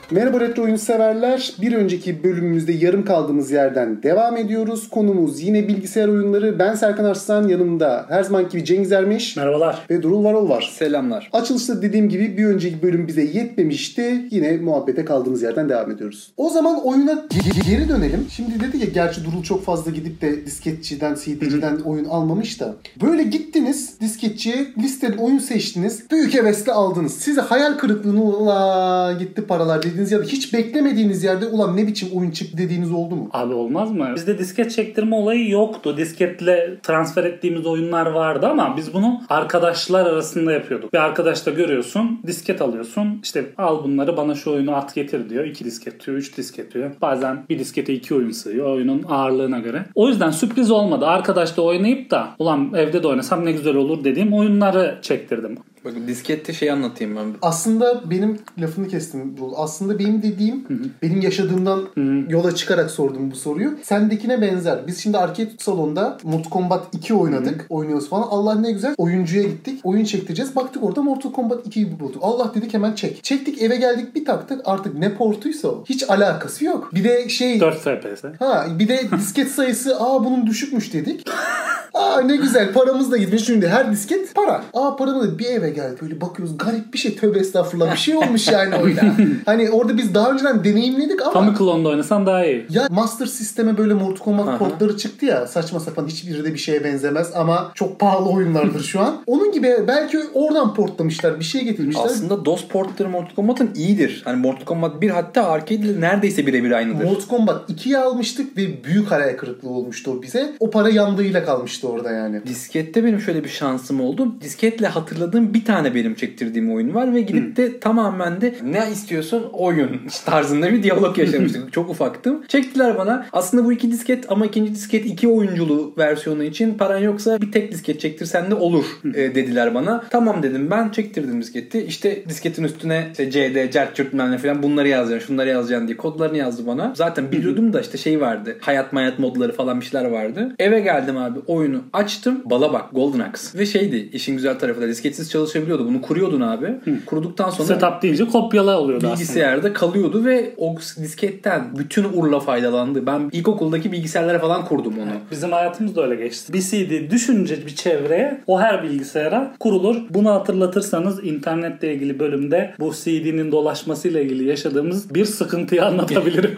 Merhaba retro oyun severler. Bir önceki bölümümüzde yarım kaldığımız yerden devam ediyoruz. Konumuz yine bilgisayar oyunları. Ben Serkan Arslan, yanımda her zamanki gibi Cengiz Ermiş. Merhabalar. Ve Durul Varol var. Selamlar. Açılışta dediğim gibi bir önceki bölüm bize yetmemişti. Yine muhabbete kaldığımız yerden devam ediyoruz. O zaman oyuna geri dönelim. Şimdi dedi ya, gerçi Durul çok fazla gidip de disketçiden, CD'ciden oyun almamış da. Böyle gittiniz disketçiye, listeden oyun seçtiniz. Büyük hevesle aldınız. Size hayal kırıklığına gitti paralar dediğiniz ya da hiç beklemediğiniz yerde ulan ne biçim oyun çıktı dediğiniz oldu mu? Abi olmaz mı? Bizde disket çektirme olayı yoktu. Disketle transfer ettiğimiz oyunlar vardı ama biz bunu arkadaşlar arasında yapıyorduk. Bir arkadaşla görüyorsun, disket alıyorsun. İşte al bunları, bana şu oyunu at getir diyor. 2 disket diyor, 3 disket diyor. Bazen bir diskete 2 oyun sığıyor oyunun ağırlığına göre. O yüzden sürpriz olmadı. Arkadaşla oynayıp da ulan evde de oynasam ne güzel olur dediğim oyunları çektirdim. Bakın diskette anlatayım ben. Aslında benim lafını kestim. Aslında benim dediğim, benim yaşadığımdan yola çıkarak sordum bu soruyu. Sendekine benzer. Biz şimdi arcade salonda Mortal Kombat 2 oynadık. Oynuyoruz falan. Allah ne güzel. Oyuncuya gittik. Oyun çektireceğiz. Baktık orada Mortal Kombat 2'yi bulduk. Allah dedik, hemen çek. Çektik, eve geldik, bir taktık. Artık ne portuysa o. Hiç alakası yok. Bir de 4 FPS. Bir de disket sayısı bunun düşükmüş dedik. Ne güzel, paramız da gitmiş. Şimdi her disket para. Paramı da bir eve geldi. Böyle bakıyoruz, garip bir şey. Tövbe estağfurullah, bir şey olmuş yani oyuna. Hani orada biz daha önceden deneyimledik ama. Famicon'da oynasan daha iyi. Ya Master System'e böyle Mortal Kombat portları çıktı ya. Saçma sapan, hiçbiri de bir şeye benzemez ama çok pahalı oyunlardır şu an. Onun gibi belki oradan portlamışlar. Bir şey getirmişler. Aslında DOS portları Mortal Kombat'ın iyidir. Hani Mortal Kombat 1 hatta arcade ile neredeyse birebir aynıdır. Mortal Kombat 2'yi almıştık ve büyük hayal kırıklığı olmuştu o bize. O para yandığıyla kalmıştı orada yani. Diskette benim şöyle bir şansım oldu. Disketle hatırladığım bir tane benim çektirdiğim oyun var ve gidip de tamamen de ne istiyorsun oyun tarzında bir diyalog yaşamıştık. Çok ufaktım. Çektiler bana. Aslında bu 2 disket ama ikinci disket 2 oyunculu versiyonu için paran yoksa bir tek disket çektirsen de olur dediler bana. Tamam dedim, ben çektirdim disketi. İşte disketin üstüne işte CD, Certçurt falan bunları yazacaksın, şunları yazacaksın diye kodlarını yazdı bana. Zaten biliyordum da işte vardı. Hayat modları falan bir şeyler vardı. Eve geldim abi, oyunu açtım. Bala bak, Golden Axe. Ve işin güzel tarafı da disketsiz çalışabiliyordu. Bunu kuruyordun abi. Kuruduktan sonra setup deyince kopyala oluyordu bilgisayarda aslında. Kalıyordu ve o disketten bütün urla faydalandı. Ben ilkokuldaki bilgisayarlara falan kurdum onu. Bizim hayatımız da öyle geçti. Bir CD düşünce bir çevreye, o her bilgisayara kurulur. Bunu hatırlatırsanız internetle ilgili bölümde bu CD'nin dolaşmasıyla ilgili yaşadığımız bir sıkıntıyı anlatabilirim.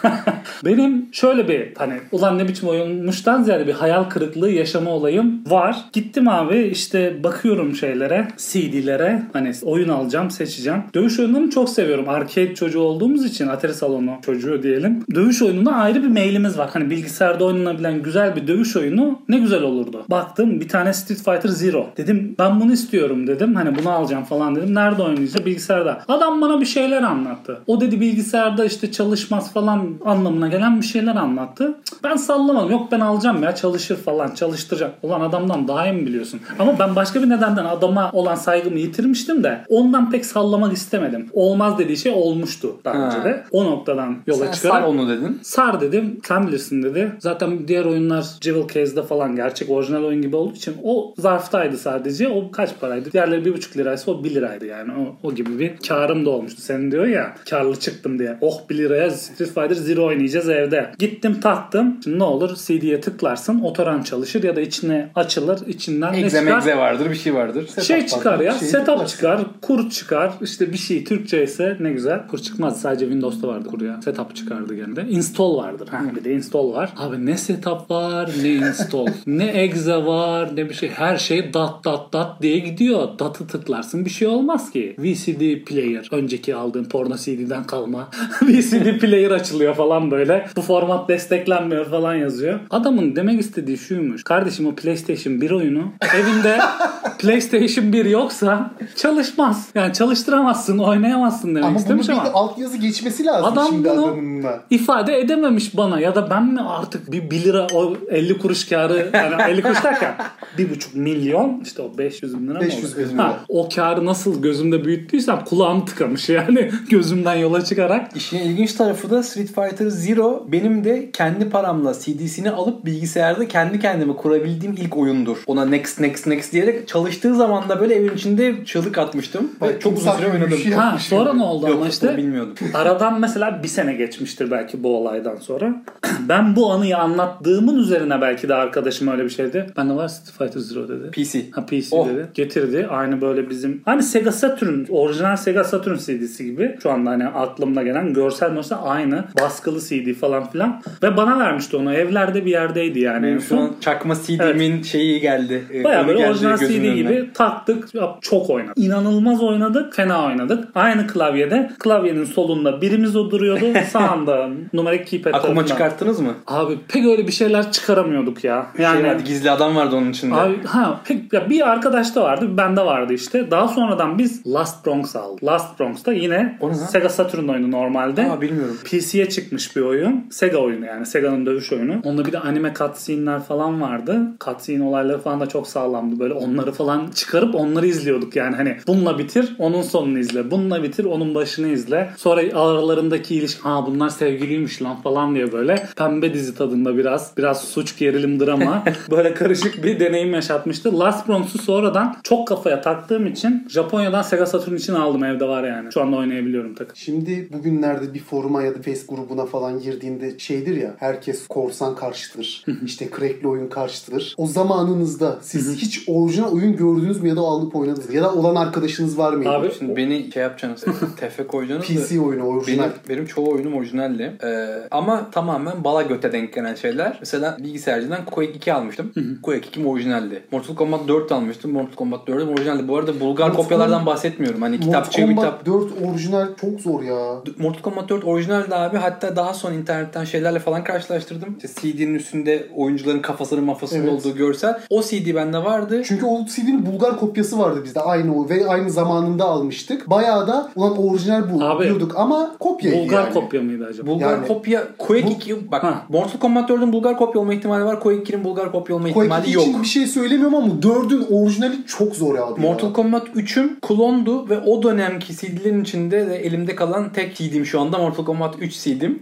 Benim şöyle bir ulan ne biçim oyunmuştan ziyade bir hayal kırıklığı yaşama olayım var. Gittim abi, işte bakıyorum şeylere, CD'lere, oyun alacağım, seçeceğim. Dövüş oyunlarını çok seviyorum. Arcade çocuğu olduğumuz için, Atari salonu çocuğu diyelim. Dövüş oyununa ayrı bir meylimiz var. Bilgisayarda oynanabilen güzel bir dövüş oyunu ne güzel olurdu. Baktım bir tane Street Fighter Zero. Dedim ben bunu istiyorum dedim. Bunu alacağım falan dedim. Nerede oynayacağım? Bilgisayarda. Adam bana bir şeyler anlattı. O dedi bilgisayarda işte çalışmaz falan anlamına gelen bir şeyler anlattı. Ben sallamadım. Yok ben alacağım ya, çalışır falan, çalıştıracak. Ulan adamdan daha iyi mi biliyorsun? Ama ben başka bir nedenden adama olan saygımı yitirmiştim de ondan pek sallamak istemedim. Olmaz dediği şey olmuştu daha önce de. O noktadan yola çıkarak. Sar onu dedin. Sar dedim. Sen bilirsin dedi. Zaten diğer oyunlar Jewel Case'de falan gerçek orijinal oyun gibi olduğu için o zarftaydı sadece. O kaç paraydı? Diğerleri 1,5 liraysa o 1 liraydı yani. O gibi bir karım da olmuştu. Senin diyor ya, karlı çıktım diye. 1 liraya Street Fighter Zero oynayacağız evde. Gittim taktım. Şimdi ne olur? CD'ye tıklarsın. Otoran çalışır ya da içine açılır. İçinden ne çıkar? Egze vardır, bir şey vardır. Çıkar ya. Setup çıkar. Kur çıkar. İşte bir şey Türkçe ise ne güzel. Kur çıkmaz. Sadece Windows'ta vardı kur ya. Setup çıkardı gene de. Install vardır. Bir de install var. Abi ne setup var ne install. Ne exe var ne bir şey. Her şey dat diye gidiyor. Dat'ı tıklarsın bir şey olmaz ki. VCD player. Önceki aldığım porno CD'den kalma. VCD player açılıyor falan böyle. Bu format desteklenmiyor falan yazıyor. Adamın demek istediği şuymuş. Kardeşim o PlayStation 1 oyunu evinde PlayStation 1 yoksa çalışmaz. Yani çalıştıramazsın, oynayamazsın demek istemiş ama. Ama bunun bir altyazı geçmesi lazım adam şimdi bunu adamınla. ifade edememiş bana ya da ben mi artık bir 1 lira o 50 kuruş kârı, yani 50 kuruş derken 1,5 milyon işte o 500 bin lira mı 500 oldu? bin lira. O kârı nasıl gözümde büyüttüysem kulağım tıkamış yani gözümden yola çıkarak. İşin ilginç tarafı da Street Fighter Zero benim de kendi paramla CD'sini alıp bilgisayarda kendi kendime kurabildiğim oynayabildiğim ilk oyundur. Ona next diyerek çalıştığı zaman da böyle evin içinde çığlık atmıştım. Ve çok uzun süre oynadım. Sonra ne oldu ama işte? Bilmiyordum. Aradan mesela bir sene geçmiştir belki bu olaydan sonra. Ben bu anıyı anlattığımın üzerine belki de arkadaşım öyle bir şeydi. Bende var Street Fighter Zero dedi. PC. PC dedi. Getirdi. Aynı böyle bizim hani Sega Saturn, orijinal Sega Saturn CD'si gibi. Şu anda hani aklımda gelen görsel aynı. Baskılı CD falan filan. Ve bana vermişti onu. Evlerde bir yerdeydi yani. Benim şu an çakma CD'min şeyi geldi. Bayağı böyle orijinal CD gibi taktık. Çok oynadık. İnanılmaz oynadık. Fena oynadık. Aynı klavyede. Klavyenin solunda birimiz duruyordu. Sağında numarik keypad. Akuma çıkarttınız mı? Abi pek öyle bir şeyler çıkaramıyorduk ya. Yani vardı, gizli adam vardı onun içinde. Abi, pek ya bir arkadaş da vardı. Bende vardı işte. Daha sonradan biz Last Bronx aldık. Last Bronx'ta yine Sega Saturn oyunu normalde. Bilmiyorum. PC'ye çıkmış bir oyun. Sega oyunu yani. Sega'nın dövüş oyunu. Onda bir de anime cutscene'ler falan vardı. Cutscene olayları falan da çok sağlamdı. Böyle onları falan çıkarıp onları izliyorduk yani. Hani bununla bitir, onun sonunu izle. Bununla bitir, onun başını izle. Sonra aralarındaki ilişki, bunlar sevgiliymiş lan falan diye böyle pembe dizi tadında biraz suç gerilim drama böyle karışık bir deneyim yaşatmıştı. Last Bronx'u sonradan çok kafaya taktığım için Japonya'dan Sega Saturn için aldım, evde var yani. Şu anda oynayabiliyorum takım. Şimdi bugünlerde bir foruma ya da Facebook grubuna falan girdiğinde şeydir ya, herkes korsan karşıtır. İşte crackli oyun karşıtır. O zamanınızda siz hiç orijinal oyun gördünüz mü ya da alıp oynadınız mı? Ya da olan arkadaşınız var mıydı? Abi şimdi beni yapacaksınız. TF koyacaksınız. PC oyunu orijinal. Benim çoğu oyunum orijinaldi. Ama tamamen bala göte denk gelen şeyler. Mesela bilgisayarcıdan Quake 2 almıştım. Quake 2 orijinaldi. Mortal Kombat 4 almıştım. Mortal Kombat 4'üm orijinaldi. Bu arada Bulgar kopyalardan bahsetmiyorum. Hani kitapçı Mortal Kombat 4 orijinal çok zor ya. Mortal Kombat 4 orijinaldi abi. Hatta daha sonra internetten şeylerle falan karşılaştırdım. İşte CD'nin üstünde oyuncuların kafasının olduğu görsel. O CD bende vardı. Çünkü o CD'nin Bulgar kopyası vardı bizde. Aynı o ve aynı zamanında almıştık. Bayağı da orijinal bu diyorduk ama kopyaydı. Bulgar yani. kopya mıydı acaba? Bulgar kopya. Quake 2 bak. Mortal Kombat 4'ün Bulgar kopya olma ihtimali var. Quake 2'nin Bulgar kopya olma ihtimali Quake yok. için bir şey söylemiyorum ama 4'ün orijinali çok zor abi. Mortal Kombat 3'üm klondu ve o dönemki CD'lerin içinde de elimde kalan tek CD'm şu anda Mortal Kombat 3 CD'm.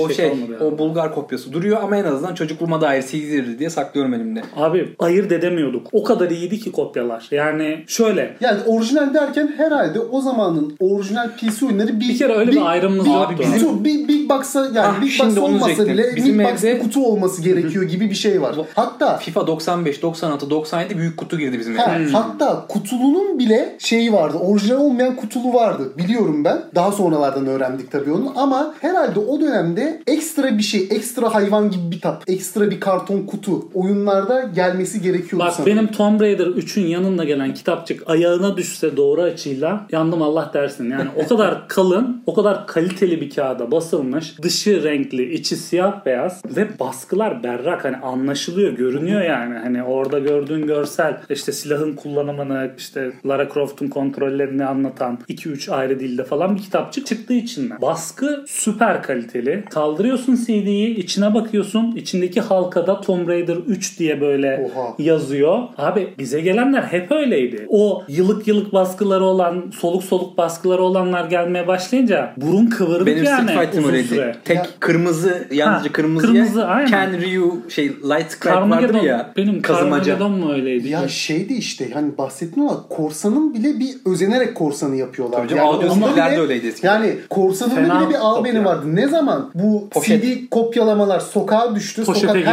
O Bulgar kopyası duruyor ama en azından çocukluğuma dair CD'leri diye saklıyorum elimde. Abi ayırt edemiyorduk. O kadar iyiydi ki kopyalar. Yani şöyle. Yani orijinal derken herhalde o zamanın orijinal PC oyunları bir kere öyle bir ayrımımız yoktu. Bir Big Box'a yani Big Box olmasa bile bizim Big Box kutu olması gerekiyor gibi bir şey var. Hatta FIFA 95, 96, 97 büyük kutu girdi bizim eve. Hatta kutulunun bile şeyi vardı. Orijinal olmayan kutulu vardı. Biliyorum ben. Daha sonralardan öğrendik tabii onu. Ama herhalde o dönemde ekstra bir şey, ekstra hayvan gibi bir tat, ekstra bir karton kutu oyunlarda gelmesi gerekiyordu sanırım. Benim Tomb Raider 3'ün yanında gelen kitapçık ayağına düşse doğru açıyla yandım Allah dersin. Yani o kadar kalın, o kadar kaliteli bir kağıda basılmış. Dışı renkli, içi siyah beyaz ve baskılar berrak. Hani anlaşılıyor, görünüyor yani. Hani orada gördüğün görsel, işte silahın kullanımını, işte Lara Croft'un kontrollerini anlatan 2-3 ayrı dilde falan bir kitapçık çıktığı için. Baskı süper kaliteli. Kaldırıyorsun CD'yi, içine bakıyorsun. İçindeki halkada Tomb Raider 3 diye böyle yazıyor. Abi bize gelenler hep öyleydi. O yıllık baskıları olan, soluk baskıları olanlar gelmeye başlayınca burun kıvırdık. Benim yani. Benim Street Fighter'ım öyleydi. Tek kırmızı, yalnızca kırmızı Ken Ryu Light Strike vardır ya. Benim Carmageddon mu öyleydi? Ya şeydi işte hani bahsettin ama korsanın bile bir özenerek korsanı yapıyorlar. Tabii canım, audios'lerde öyleydi eskiden. Yani korsanın bile bir albeni vardı. Ne zaman bu CD kopyalamalar sokağa düştü.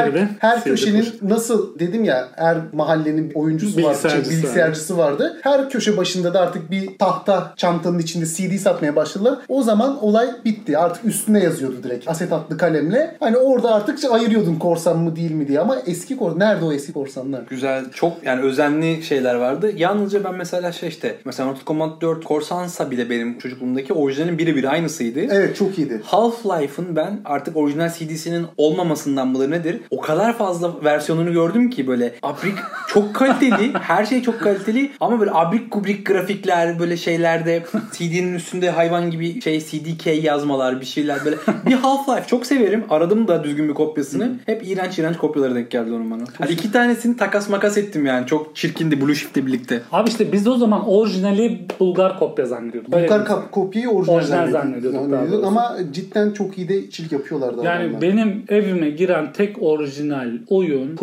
Her köşenin nasıl dedim ya, her mahallenin oyuncusu vardı, bilgisayarcısı vardı. Her köşe başında da artık bir tahta çantanın içinde CD satmaya başladılar. O zaman olay bitti. Artık üstüne yazıyordu direkt asetatlı kalemle. Hani orada artık ayırıyordun korsan mı değil mi diye, ama eski korsan nerede o eski korsanlar? Güzel, çok yani özenli şeyler vardı. Yalnızca ben mesela mesela Mortal Kombat 4 korsansa bile benim çocukluğumdaki orijinalin biri aynısıydı. Evet, çok iyiydi. Half-Life'ın ben artık orijinal CD'sinin olmamasından mıdır nedir? O kadar fazla versiyonunu gördüm ki böyle abrik çok kaliteli, her şey çok kaliteli ama böyle abrik kubrik grafikler, böyle şeylerde CD'nin üstünde hayvan gibi CDK yazmalar, bir şeyler böyle. Bir Half-Life çok severim. Aradım da düzgün bir kopyasını. Hep iğrenç kopyalara denk geldi onun bana. Hani 2 tanesini takas makas ettim yani. Çok çirkindi Blue Shift'le birlikte. Abi işte biz de o zaman orijinali Bulgar kopya zannediyorduk. Bulgar kopyayı orijinal zannediyorduk. Ama cidden çok iyi de içerik yapıyorlardı. Yani benim evime giren tek orijinal oyun Quake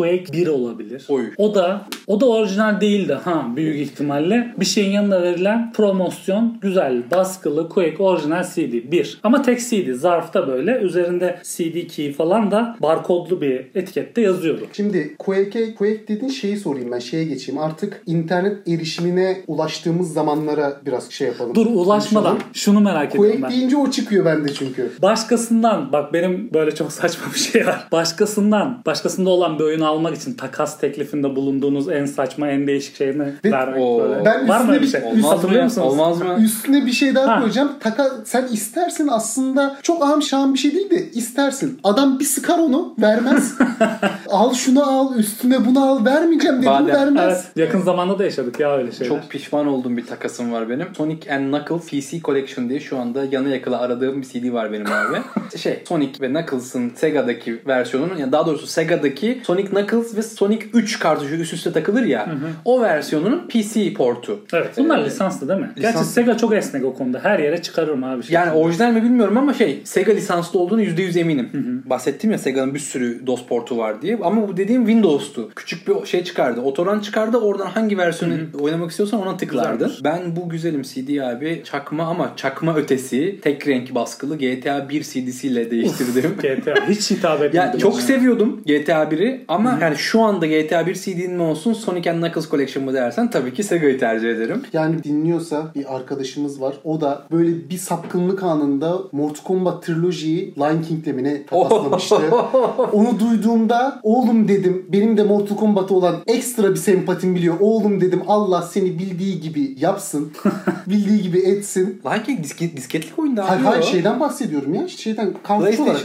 Quake 1 olabilir. Oy. O da orijinal değildi büyük ihtimalle. Bir şeyin yanında verilen promosyon güzel baskılı Quake orijinal CD 1. Ama tek CD zarfta böyle üzerinde CD key falan da barkodlu bir etikette yazıyordu. Şimdi Quake dediğin şeyi sorayım ben, şeye geçeyim. Artık internet erişimine ulaştığımız zamanlara biraz şey yapalım. Dur ulaşmadan şunu merak ediyorum ben. Quake deyince o çıkıyor bende çünkü. Başkasından bak benim böyle çok saçma bir şey var. Başkasında olan bir oyunu almak için takas teklifinde bulunduğunuz en saçma en değişik şey ne? Vermek böyle. Ben var mı üstüne bir şey? Hatırlıyor musunuz? Olmaz mı? Üstüne bir şey daha koyacağım. Sen istersin aslında çok ahım şahım bir şey değil de istersin. Adam bir sıkar onu vermez. Al şunu al üstüne bunu al vermeyeceğim dedim vermez. Evet, yakın zamanda da yaşadık ya öyle şeyler. Çok pişman olduğum bir takasım var benim. Sonic and Knuckles PC Collection diye şu anda yana yakıla aradığım bir CD var benim abi. Sonic ve Knuckles'ın Sega'daki versiyonunun, yani daha doğrusu Sega'daki Sonic Knuckles ve Sonic 3 kartuşu üst üste takılır ya. O versiyonunun PC portu. Evet. Bunlar lisanslı değil mi? Gerçi Sega çok esnek o konuda. Her yere çıkarırım abi. Yani orijinal mi bilmiyorum ama Sega lisanslı olduğunu %100 eminim. Bahsettim ya Sega'nın bir sürü DOS portu var diye. Ama bu dediğim Windows'tu. Küçük bir şey çıkardı. Otoran çıkardı. Oradan hangi versiyonu oynamak istiyorsan ona tıklardın. Ben bu güzelim CD abi çakma ötesi tek renk baskılı GTA 1 CD'siyle değiştirdim. GTA hiç hitap etmedi. Ya çok seviyordum GTA 1'i ama yani şu anda GTA 1 CD'nin mi olsun Sonic and Knuckles Collection mı dersen tabii ki Sega'yı tercih ederim. Yani dinliyorsa bir arkadaşımız var. O da böyle bir sapkınlık anında Mortal Kombat Trilogy'yi Lion King'le mi ne takaslamıştı. Onu duyduğumda oğlum dedim, benim de Mortal Kombat'a olan ekstra bir sempatim biliyor. Oğlum dedim, Allah seni bildiği gibi yapsın. Bildiği gibi etsin. Lion King disketlik oyunda abi. Hayır şeyden bahsediyorum ya. Kartuş olarak.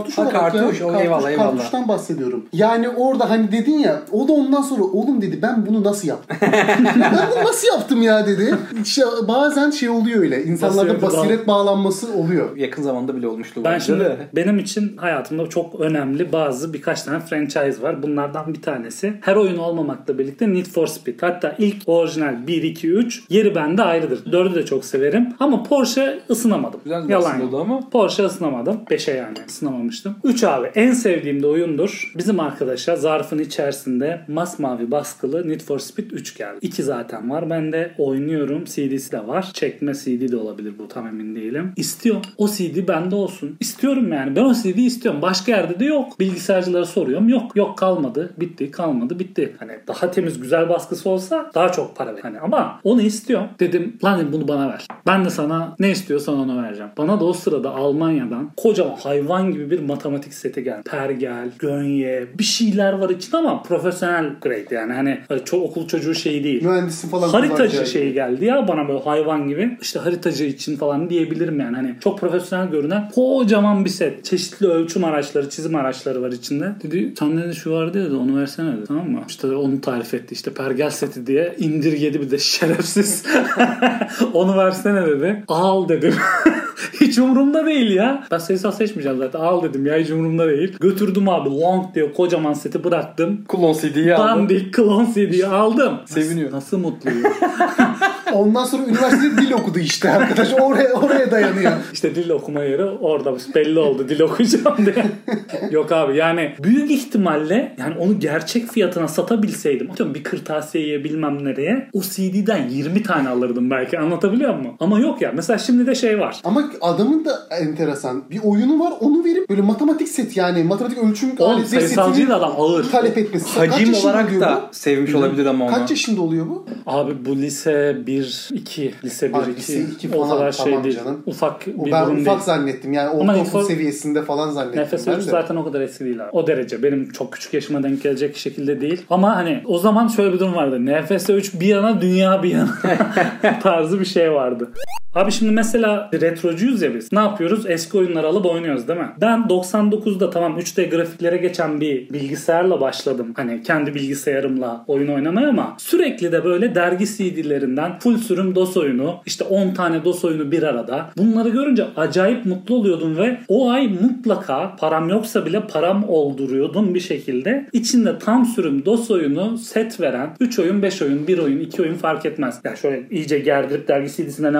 Kartuştan bahsediyorum. Yani orada hani dedin ya, o da ondan sonra oğlum dedi ben bunu nasıl yaptım? Ben bunu nasıl yaptım ya dedi. Bazen oluyor öyle. İnsanlarda basiret bağlanması oluyor. Yakın zamanda bile olmuştu. Benim için hayatımda çok önemli birkaç tane franchise var. Bunlardan bir tanesi. Her oyun olmamakla birlikte Need for Speed. Hatta ilk orijinal 1, 2, 3 yeri bende ayrıdır. 4'ü de çok severim. Ama Porsche ısınamadım. Güzel yalan oldu ama. Porsche ısınamadım. 5'e yani ısınamamıştım. 3 abi. En sevdiğim de oyundur. Bizim arkadaşa zarfın içerisinde masmavi baskılı Need for Speed 3 geldi. 2 zaten var. Ben de oynuyorum. CD'si de var. Çekme CD de olabilir bu. Tam emin değilim. İstiyorum. O CD bende olsun. İstiyorum yani. Ben o CD'yi istiyorum. Başka yerde de yok. Bilgisayarcılara soruyorum. Yok kalmadı. Bitti. Kalmadı. Bitti. Hani daha temiz güzel baskısı olsa daha çok para ver. Hani ama onu istiyorum. Dedim lan bunu bana ver. Ben de sana ne istiyorsan onu vereceğim. Bana da o sırada Almanya'dan kocaman hayvan gibi bir matematik seti geldi. Pergel, Gönye bir şeyler var içinde ama profesyonel grade yani. Hani çok okul çocuğu şeyi değil. Mühendisi falan. Haritacı şeyi geldi ya bana böyle hayvan gibi. İşte haritacı için falan diyebilirim yani. Hani çok profesyonel görünen kocaman bir set. Çeşitli ölçüm araçları, çizim araçları var içinde. Dedi sen dedi şu vardı dedi onu versene dedi. Tamam mı? İşte onu tarif etti. İşte pergel seti diye indirgedi bir de şerefsiz. Onu versene dedi. Al dedim. Hiç umurumda değil ya. Ben sayısal seçmeyeceğim zaten. Al dedim ya hiç umurumda değil. Götürdüm abi long diye kocaman seti bıraktım. Klon CD'yi aldım. Dandik klon CD'yi aldım. Seviniyor. Nasıl mutluyum. Ondan sonra üniversitede dil okudu işte arkadaş. Oraya dayanıyor. İşte dil okuma yeri orada belli oldu dil okuyacağım diye. Yok abi yani büyük ihtimalle yani onu gerçek fiyatına satabilseydim. Atıyorum bir kırtasiyeye bilmem nereye o CD'den 20 tane alırdım belki anlatabiliyor muyum? Ama yok ya mesela şimdi de var. Ama adamın da enteresan bir oyunu var onu verip böyle matematik set yani matematik ölçüm aletleri sayısalcıydı adam ağır. Talep etmesi. Hacim olarak da sevmiş olabilir ama onu. Kaç yaşında oluyor bu? Abi bu lise 1, 2. Lise 1, 2. O kadar şey değil. Canım. Ufak bir ben durum değil. ufak zannettim. Yani ortaokul seviyesinde falan zannettim. Nefes 3 zaten o kadar eski değil abi. O derece. Benim çok küçük yaşıma denk gelecek şekilde değil. Ama hani o zaman şöyle bir durum vardı. Nefes 3 bir yana dünya bir yana tarzı bir şey vardı. Abi şimdi mesela retrocuyuz ya biz. Ne yapıyoruz? Eski oyunları alıp oynuyoruz değil mi? Ben 99'da tamam 3D grafiklere geçen bir bilgisayarla başladım. Hani kendi bilgisayarımla oyun oynamaya ama sürekli de böyle dergi CD'lerinden full sürüm DOS oyunu, işte 10 tane DOS oyunu bir arada. Bunları görünce acayip mutlu oluyordum ve o ay mutlaka param yoksa bile param olduruyordum bir şekilde. İçinde tam sürüm DOS oyunu set veren 3 oyun, 5 oyun, 1 oyun, 2 oyun fark etmez. Yani şöyle iyice gerdirip dergi CD'sinde ne varmış diye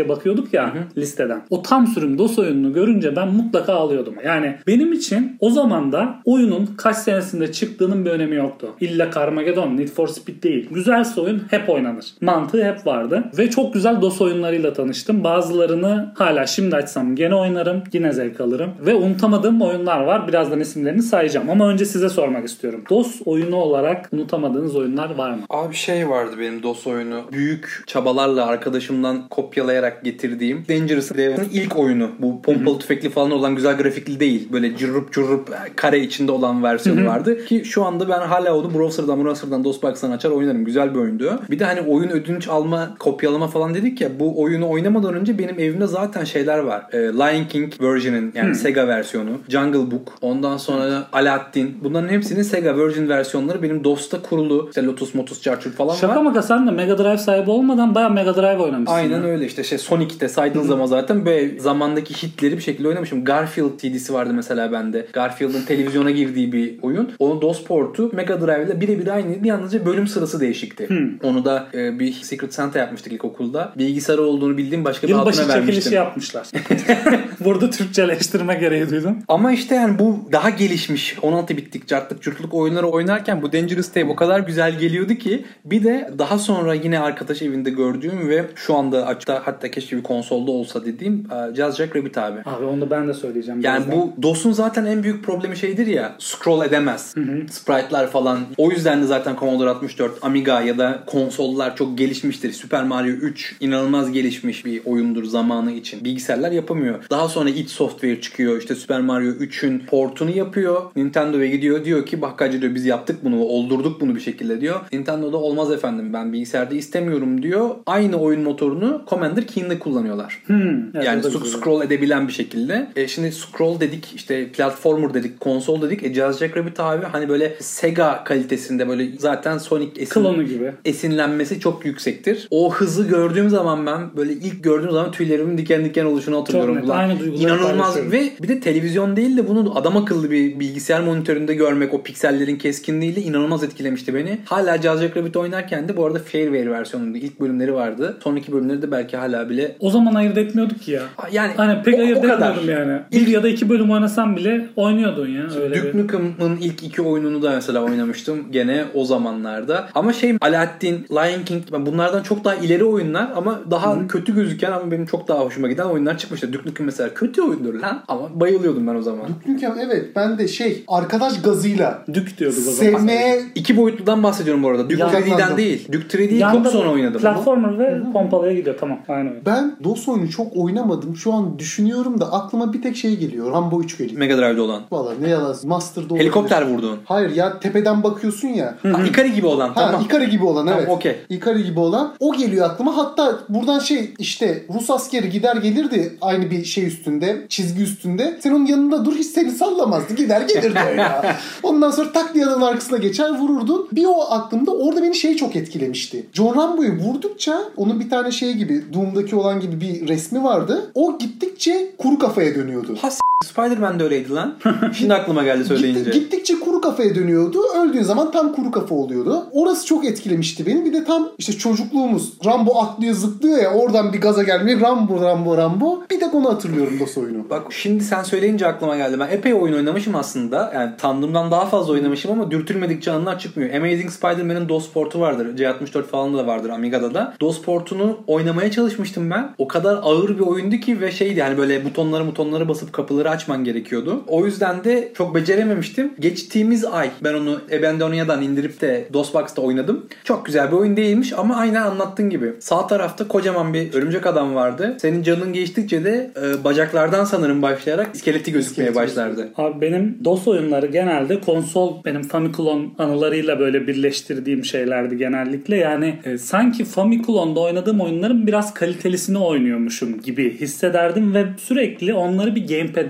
diye bakıyorduk ya listeden. O tam sürüm DOS oyununu görünce ben mutlaka alıyordum. Yani benim için o zaman da oyunun kaç senesinde çıktığının bir önemi yoktu. İlla Carmageddon, Need for Speed değil. Güzelse oyun hep oynanır. Mantığı hep vardı. Ve çok güzel DOS oyunlarıyla tanıştım. Bazılarını hala şimdi açsam gene oynarım. Yine zevk alırım. Ve unutamadığım oyunlar var. Birazdan isimlerini sayacağım. Ama önce size sormak istiyorum. DOS oyunu olarak unutamadığınız oyunlar var mı? Abi şey vardı benim DOS oyunu. Büyük çabalarla arkadaşımdan kopyalayarak getirdiğim Dangerous Dev'in ilk oyunu. Bu pompalı tüfekli falan olan güzel grafikli değil. Böyle cırrıp cırrıp kare içinde olan versiyonu vardı. Ki şu anda ben hala onu browser'dan DOSBox'tan açar oynarım. Güzel bir oyundu. Bir de hani oyun ödünç alma, kopyalama falan dedik ya. Bu oyunu oynamadan önce benim evimde zaten şeyler var. Lion King version'ın yani Sega versiyonu. Jungle Book. Ondan sonra Aladdin. Bunların hepsinin Sega version versiyonları benim DOS'ta kurulu. İşte Lotus, Charger falan var. Şaka maka sen de Mega Drive sahibi olmadan bayağı Mega Drive oynamışsın. Aynen öyle işte. Sonic'te saydığın zaman zaten böyle zamandaki hitleri bir şekilde oynamışım. Garfield CD'si vardı mesela bende. Garfield'ın televizyona girdiği bir oyun. Onun DOS portu Mega Drive ile birebir aynıydı. Yalnızca bölüm sırası değişikti. Onu da bir Secret Santa yapmıştık ilkokulda. Bilgisayarı olduğunu bildiğim başka bir hatuna vermiştim. Yılbaşı çekilişi yapmışlar. Burada Türkçeleştirme gereği duydum. Ama işte yani bu daha gelişmiş 16 bittik cartlık cürtlük oyunları oynarken bu Dangerous Dave o kadar güzel geliyordu ki bir de daha sonra yine arkadaş evinde gördüğüm ve şu anda açıkta hatta keşke bir konsolda olsa dediğim Jazz Jack Rabbit abi. Abi onu ben de söyleyeceğim. Yani bu DOS'un zaten en büyük problemi şeydir ya, scroll edemez. Sprite'lar falan. O yüzden de zaten Commodore 64, Amiga ya da konsollar çok gelişmiştir. Super Mario 3 inanılmaz gelişmiş bir oyundur zamanı için. Bilgisayarlar yapamıyor. Daha sonra id Software çıkıyor. İşte Super Mario 3'ün portunu yapıyor. Nintendo'ya gidiyor diyor ki bak hacı diyor biz yaptık bunu, oldurduk bunu bir şekilde diyor. Nintendo'da olmaz efendim ben bilgisayarda istemiyorum diyor. Aynı oyun motorunu Commander Keen'de kullanıyorlar. Evet, yani scroll edebilen bir şekilde. Şimdi scroll dedik, işte platformer dedik, konsol dedik. Jazz Jack Rabbit abi hani böyle Sega kalitesinde böyle zaten Sonic klonu gibi. Esinlenmesi çok yüksektir. O hızı gördüğüm zaman ben böyle ilk gördüğüm zaman tüylerimin diken diken oluşunu hatırlıyorum. Çok net, aynı duyguları İnanılmaz ve bir de televizyon değil de bunu adam akıllı bir bilgisayar monitöründe görmek o piksellerin keskinliğiyle inanılmaz etkilemişti beni. Hala Jazz Jack Rabbit oynarken de bu arada Fairware versiyonunda ilk bölümleri vardı. Son iki bölümleri de belki hala bile. O zaman ayırt etmiyorduk ki ya. Yani hani pek ayırt etmiyordum yani. Bir ya da iki bölüm oynasam bile oynuyordun ya. Öyle Duke Nukem'ın ilk iki oyununu da mesela oynamıştım gene o zamanlarda. Ama Aladdin, Lion King bunlardan çok daha ileri oyunlar ama daha kötü gözüken ama benim çok daha hoşuma giden oyunlar çıkmıştı. Duke Nukem mesela kötü oyundur lan ama bayılıyordum ben o zaman. Duke Nukem evet ben de arkadaş gazıyla Duke diyorduk o zaman. sevmeye... İki boyutludan bahsediyorum bu arada. Duke 3D'den değil. Duke 3D'yi çok sonra oynadım. Platformer ve pompalıya gidiyor tamam. Aynen öyle. Ben DOS oyunu çok oynamadım. Şu an düşünüyorum da aklıma bir tek geliyor. Rambo 3 geliyor. Mega Drive'de olan. Valla ne yalan. Master'da olabilir. Helikopter vurduğun. Hayır ya tepeden bakıyorsun ya. Ikari gibi olan. Tamam. Ikari gibi olan evet. Tamam, okey. Ikari gibi olan. O geliyor aklıma. Hatta buradan işte Rus askeri gider gelirdi aynı bir üstünde. Çizgi üstünde. Sen onun yanında dur hiç seni sallamazdı. Gider gelirdi öyle ya. Ondan sonra tak diye adamın arkasına geçer vururdun. Bir o aklımda orada beni çok etkilemişti. John Rambo'yu vurdukça onun bir tane gibi Doom'daki olan gibi bir resmi vardı. O gittikçe kuru kafaya dönüyordu. Spider-Man de öyleydi lan. Şimdi aklıma geldi söyleyince. Gittikçe kuru kafaya dönüyordu. Öldüğün zaman tam kuru kafa oluyordu. Orası çok etkilemişti beni. Bir de tam çocukluğumuz. Rambo atlıyor zıplıyor ya oradan bir gaza gelmiyor. Rambo. Bir tek onu hatırlıyorum DOS oyunu. Bak şimdi sen söyleyince aklıma geldi. Ben epey oyun oynamışım aslında. Yani tanıdığımdan daha fazla oynamışım ama dürtülmedikçe anılar çıkmıyor. Amazing Spider-Man'in DOS portu vardır. C64 falan da vardır Amiga'da da. DOS portunu oynamaya çalışmıştım ben. O kadar ağır bir oyundu ki ve yani böyle butonları basıp kapıları açman gerekiyordu. O yüzden de çok becerememiştim. Geçtiğimiz ay ben onu Ebendonia'dan indirip de DOSBox'ta oynadım. Çok güzel bir oyun değilmiş ama aynen anlattığın gibi. Sağ tarafta kocaman bir örümcek adam vardı. Senin canın geçtikçe de bacaklardan sanırım başlayarak iskeleti gözükmeye başlardı. Abi benim DOS oyunları genelde konsol benim Famiclone anılarıyla böyle birleştirdiğim şeylerdi genellikle. Yani sanki Famiclone'da oynadığım oyunların biraz kalitelisini oynuyormuşum gibi hissederdim ve sürekli onları bir gamepad'le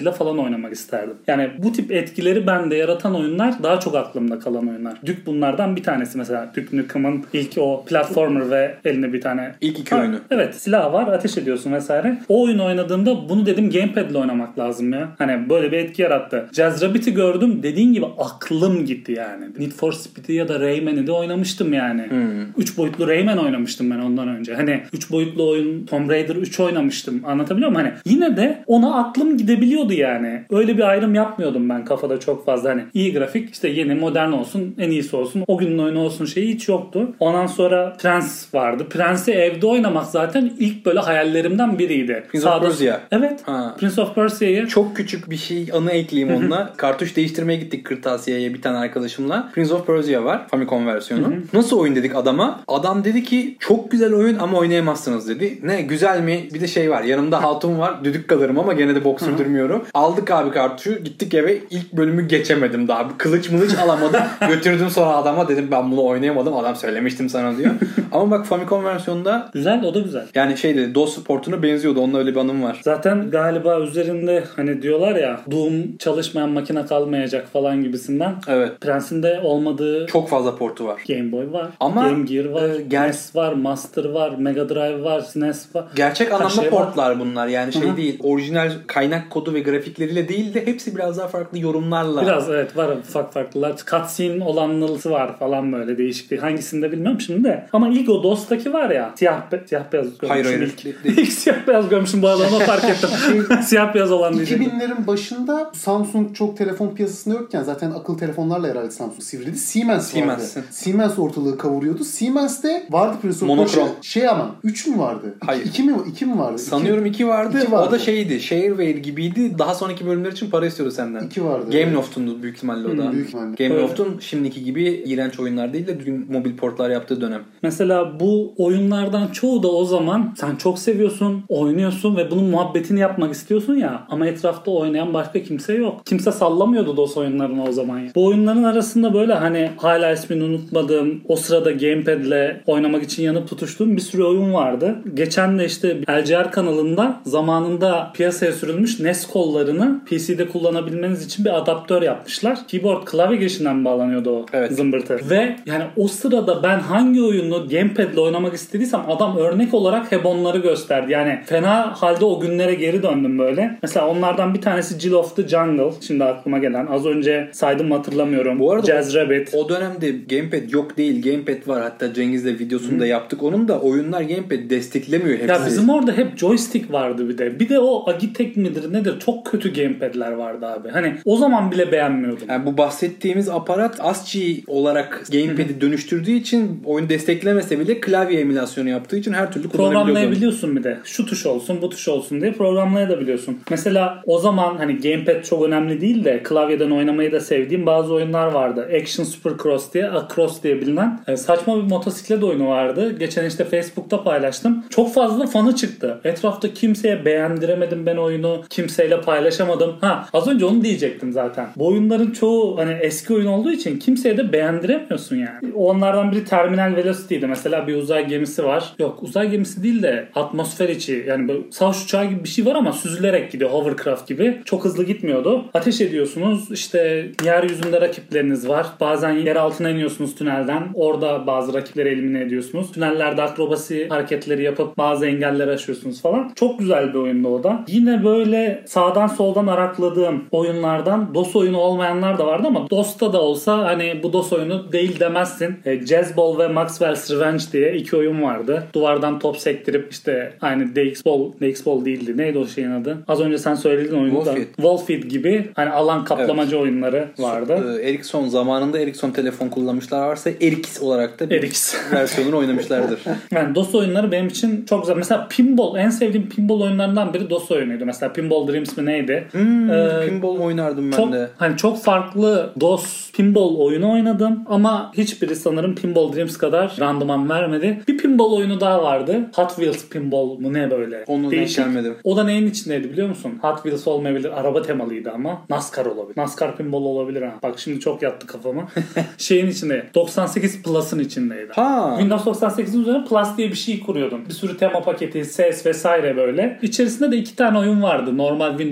ile falan oynamak isterdim. Yani bu tip etkileri bende yaratan oyunlar daha çok aklımda kalan oyunlar. Duke bunlardan bir tanesi mesela. Duke Nukem'ın ilk o platformer ve eline bir tane... İlk iki oyunu. Evet, silah var, ateş ediyorsun vesaire. O oyunu oynadığımda bunu dedim gamepad ile oynamak lazım ya. Hani böyle bir etki yarattı. Jazz Rabbit'i gördüm, dediğin gibi aklım gitti yani. Need for Speed'i ya da Rayman'i de oynamıştım yani. 3 boyutlu Rayman oynamıştım ben ondan önce. Hani 3 boyutlu oyun Tomb Raider 3 oynamıştım. Anlatabiliyor muyum? Hani yine de ona aklım gidebiliyordu yani. Öyle bir ayrım yapmıyordum ben kafada çok fazla. Hani iyi grafik, işte yeni modern olsun, en iyisi olsun, o günün oyunu olsun şeyi hiç yoktu. Ondan sonra Prens vardı. Prens'i evde oynamak zaten ilk böyle hayallerimden biriydi. Prince of Persia. Evet. Prince of Persia'yı. Çok küçük bir şey anı ekleyeyim onunla. Kartuş değiştirmeye gittik kırtasiyeye bir tane arkadaşımla. Prince of Persia var. Famicom versiyonu. Nasıl oyun dedik adama. Adam dedi ki çok güzel oyun ama oynayamazsınız dedi. Ne güzel mi? Bir de şey var. Yanımda hatun var. Düdük kalırım ama gene de bok sürdürmüyorum. Aldık abi kartuşu. Gittik eve. İlk bölümü geçemedim daha. Kılıç mılıç alamadım. Götürdüm sonra adama, dedim ben bunu oynayamadım. Adam söylemiştim sana diyor. Ama bak Famicom versiyonunda güzel, o da güzel. yani şeydi, DOS portuna benziyordu. Onunla öyle bir anım var. Zaten galiba üzerinde hani diyorlar ya Doom çalışmayan makine kalmayacak falan gibisinden. Evet. Prens'in de olmadığı çok fazla portu var. Game Boy var. Ama Game Gear var. NES var. Master var. Mega Drive var. SNES var. Gerçek anlamda şey portlar var. bunlar. Yani şey değil. Orijinal kaynak kodu ve grafikleriyle değil de hepsi biraz daha farklı yorumlarla. Biraz evet var ufak farklılar. Cutscene olanlısı var falan böyle değişik. Hangisini de bilmiyorum şimdi de. Ama ilk o DOS'taki var ya siyah beyaz görmüşüm. Hayır. İlk siyah beyaz görmüşüm bu adamı fark ettim. Siyah beyaz olan diyecektim. 2000'lerin başında Samsung çok telefon piyasasında yokken zaten akıllı telefonlarla herhalde Samsung sivrildi. Siemens vardı. Siemens ortalığı kavuruyordu. Siemens'te vardı Prince of Persia. Ama 3 mü vardı? Hayır. 2 mi vardı? Sanıyorum 2 vardı. 2 vardı. O da şeydi. Shareware gibiydi. Daha sonraki bölümler için para istiyordu senden. 2 vardı. Gameloft'un büyük ihtimalle o da. Büyük ihtimalle. Gameloft'un şimdiki gibi iğrenç oyunlar değil de düzgün mobil portlar yaptığı dönem. Mesela bu oyunlardan çoğu da o zaman sen çok seviyorsun, oynuyorsun ve bunun muhabbetini yapmak istiyorsun ya, ama etrafta oynayan başka kimse yok. Kimse sallamıyordu DOS oyunlarını o zaman ya. Bu oyunların arasında böyle hani hala ismini unutmadığım, o sırada gamepad'le oynamak için yanıp tutuştuğum bir sürü oyun vardı. Geçen de işte LCR kanalında zamanında piyasaya sürülmüş NES kollarını PC'de kullanabilmeniz için bir adaptör yapmışlar. Keyboard klavye girişinden bağlanıyordu o zımbırtı. Ve yani o sırada ben hangi oyunu gamepad'le oynamak istediysem adam örnek olarak hep onları gösterdi. Yani fena halde o günlere geri döndüm böyle. Mesela onlardan bir tanesi Jill of the Jungle. Şimdi aklıma gelen. Az önce saydım hatırlamıyorum. Bu arada Jazz Rabbit. O dönemde gamepad yok değil. Gamepad var. Hatta Cengiz'le videosunu da yaptık. Onun da oyunlar gamepad desteklemiyor hepsi. Ya bizim orada hep joystick vardı bir de. Bir de o Agitek midir nedir? Çok kötü gamepad'ler vardı abi. Hani o zaman bile beğenmiyordum. Yani bu bahsettiğimiz aparat ASCII olarak gamepad'i dönüştürdüğü için oyun desteklemese bile klavye emülasyonu yaptığı için her türlü kullanabiliyorsun. Programlayabiliyorsun bir de. Şu tuş olsun, bu tuş olsun diye programlayabiliyorsun. Mesela o zaman hani gamepad çok önemli değil de klavyeden oynamayı da sevdiğim bazı oyunlar vardı. Action Supercross diye, Across diye bilinen saçma bir motosiklet oyunu vardı. Geçen işte Facebook'ta paylaştım. Çok fazla fanı çıktı. Etrafta kimseye beğendiremedim ben oyunu. Kimseyle paylaşamadım. Az önce onu diyecektim zaten. Bu oyunların çoğu hani eski oyun olduğu için kimseye de beğendiremiyorsun yani. Onlardan biri Terminal Velocity'ydi. Mesela bir uzay gemisi var. Yok, uzay gemisi değil de atmosfer içi. Yani böyle savaş uçağı gibi bir şey var ama süzülerek gidiyor. Hovercraft gibi. Çok hızlı gitmiyordu. Ateş ediyorsunuz. İşte yeryüzünde rakipleriniz var. Bazen yer altına iniyorsunuz tünelden. Orada bazı rakipleri elimine ediyorsunuz. Tünellerde akrobasi hareketleri yapıp bazı engeller aşıyorsunuz falan. Çok güzel bir oyundu o da. Yine böyle sağdan soldan arakladığım oyunlardan DOS oyunu olmayanlar da vardı ama DOS'ta da olsa hani bu DOS oyunu değil demezsin. Jazz Ball ve Maxwell's Revenge diye 2 oyun vardı. Duvardan top sektirip işte aynı DX Ball değildi. Neydi o şeyin adı? Az önce sen söyledin oyunu da. Wolfeed gibi hani alan kaplamacı oyunları vardı. Ericsson zamanında Ericsson telefon kullanmışlar varsa Erix olarak da bir versiyonunu oynamışlardır. Yani DOS oyunları benim için çok güzel. Mesela Pinball, en sevdiğim Pinball oyunlarından biri DOS oyunuydu. Mesela Pinball Dreams mi neydi? Pinball oynardım ben de. Hani çok farklı DOS Pinball oyunu oynadım ama hiçbiri sanırım Pinball Dreams kadar randıman vermedi. Bir Pinball oyunu daha vardı. Hot Wheels Pinball mu ne böyle? Onu denk gelmedim. O da neyin içindeydi biliyor musun? Hot Wheels olmayabilir. Araba temalıydı ama NASCAR olabilir. NASCAR Pinball olabilir ha. Bak şimdi çok yattı kafama. Şeyin içinde. 98 Plus'ın içindeydi. Windows 98'in üzerine Plus diye bir şey kuruyordum. Bir sürü tema paketi, ses vesaire böyle. İçerisinde de 2 tane oyun vardı. Normal Windows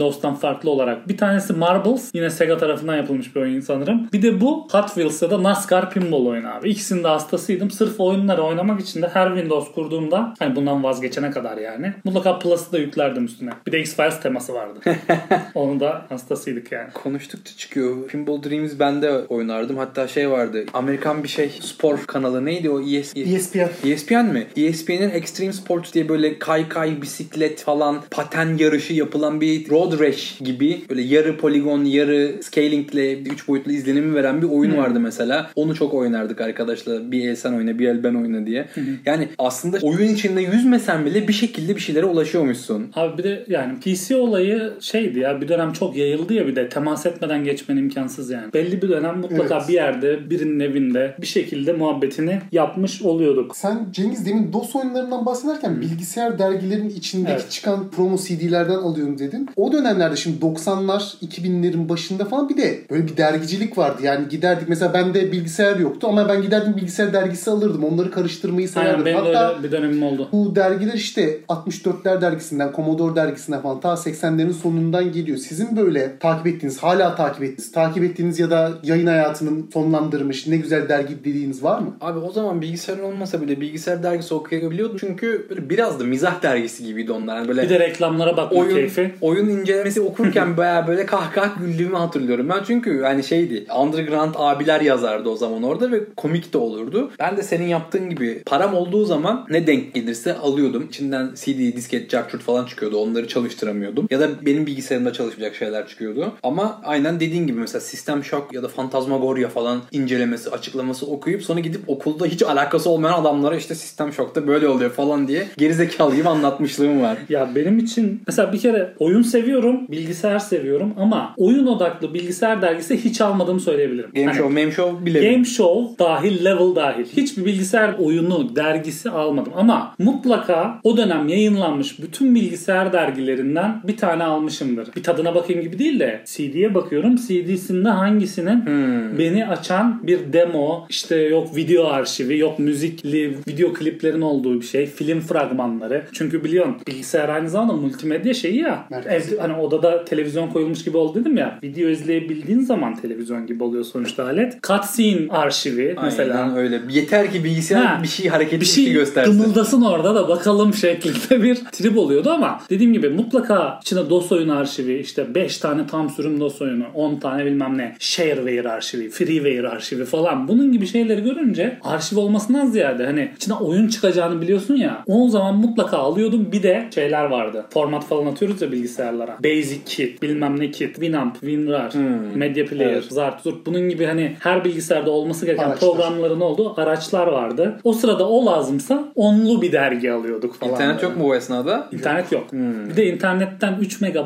Windows'tan farklı olarak. Bir tanesi Marbles. Yine Sega tarafından yapılmış bir oyun sanırım. Bir de bu Hot Wheels'ta da NASCAR pinball oyunu abi. İkisinin de hastasıydım. Sırf oyunları oynamak için de her Windows kurduğumda, hani bundan vazgeçene kadar yani, mutlaka Plus'ı da yüklerdim üstüne. Bir de X-Files teması vardı. Onun da hastasıydık yani. Konuştukça çıkıyor. Pinball Dreams ben de oynardım. Hatta şey vardı. Amerikan bir şey spor kanalı neydi o? ESPN. ESPN mi? ESPN'in Extreme Sports diye böyle kaykay, bisiklet falan, paten yarışı yapılan bir road rash gibi böyle yarı poligon, yarı scalingle 3 boyutlu izlenimi veren bir oyun vardı mesela. Onu çok oynardık arkadaşlar. Bir el sen oyna, bir el ben oyna diye. Yani aslında oyun içinde yüzmesen bile bir şekilde bir şeylere ulaşıyormuşsun. Abi bir de yani PC olayı şeydi ya, bir dönem çok yayıldı ya, bir de temas etmeden geçmen imkansız yani. Belli bir dönem mutlaka bir yerde, birinin evinde bir şekilde muhabbetini yapmış oluyorduk. Sen Cengiz demin DOS oyunlarından bahsederken bilgisayar dergilerin içindeki çıkan promo CD'lerden alıyorum dedin. O dönemlerde şimdi 90'lar 2000'lerin başında falan bir de böyle bir dergicilik vardı. Yani giderdik mesela, bende bilgisayar yoktu ama ben giderdim bilgisayar dergisi alırdım. Onları karıştırmayı severdim. Benim hatta öyle bir dönemim oldu. Bu dergiler işte 64'ler dergisinden, Commodore dergisinden falan ta 80'lerin sonundan geliyor. Sizin böyle hala takip ettiğiniz ya da yayın hayatının sonlandırmış ne güzel dergi dediğiniz var mı? Abi o zaman bilgisayar olmasa bile bilgisayar dergisi okuyabiliyordum. Çünkü böyle biraz da mizah dergisi gibiydi onlar. Yani böyle bir de reklamlara bakma keyfi. Oyun incelemesi okurken bayağı böyle kahkaha güldüğümü hatırlıyorum. Ben çünkü hani şeydi, underground abiler yazardı o zaman orada ve komik de olurdu. Ben de senin yaptığın gibi param olduğu zaman ne denk gelirse alıyordum. İçinden CD, disket, cartçurt falan çıkıyordu. Onları çalıştıramıyordum. Ya da benim bilgisayarımda çalışmayacak şeyler çıkıyordu. Ama aynen dediğin gibi mesela System Shock ya da Phantasmagoria falan incelemesi, açıklaması okuyup sonra gidip okulda hiç alakası olmayan adamlara işte System Shock'ta böyle oluyor falan diye gerizekalı gibi anlatmışlığım var. Ya benim için mesela bir kere oyun seviyorum, bilgisayar seviyorum ama oyun odaklı bilgisayar dergisi hiç almadığımı söyleyebilirim. Game Show bile. Game Show dahil, Level dahil. Hiçbir bilgisayar oyunu dergisi almadım ama mutlaka o dönem yayınlanmış bütün bilgisayar dergilerinden bir tane almışımdır. Bir tadına bakayım gibi değil de CD'ye bakıyorum. CD'sinde hangisinin beni açan bir demo, işte yok video arşivi, yok müzikli video kliplerin olduğu bir şey, film fragmanları. Çünkü biliyorsun bilgisayar aynı zamanda multimedya şeyi ya. Evde, hani odada televizyon koyulmuş gibi oldu dedim ya. Video izleyebildiğin zaman televizyon gibi oluyor sonuçta alet. Cutscene arşivi mesela. Aynen öyle. Yeter ki bilgisayar bir şey hareketli bir şey göstersin. Gımıldasın orada da bakalım şeklinde bir trip oluyordu ama dediğim gibi mutlaka içinde DOS oyunu arşivi, işte 5 tane tam sürüm DOS oyunu, 10 tane bilmem ne shareware arşivi, freeware arşivi falan, bunun gibi şeyleri görünce arşiv olmasından ziyade hani içine oyun çıkacağını biliyorsun ya, o zaman mutlaka alıyordum. Bir de şeyler vardı. Format falan atıyoruz ya bilgisayarlara. Basic kit, bilmem ne kit, Winamp, WinRAR, Media Player, Zart, Zurt, bunun gibi hani her bilgisayarda olması gereken araçlar, programların olduğu araçlar vardı. O sırada o lazımsa onlu bir dergi alıyorduk falan. İnternet yok mu o esnada? İnternet yok. Bir de internetten 3 MB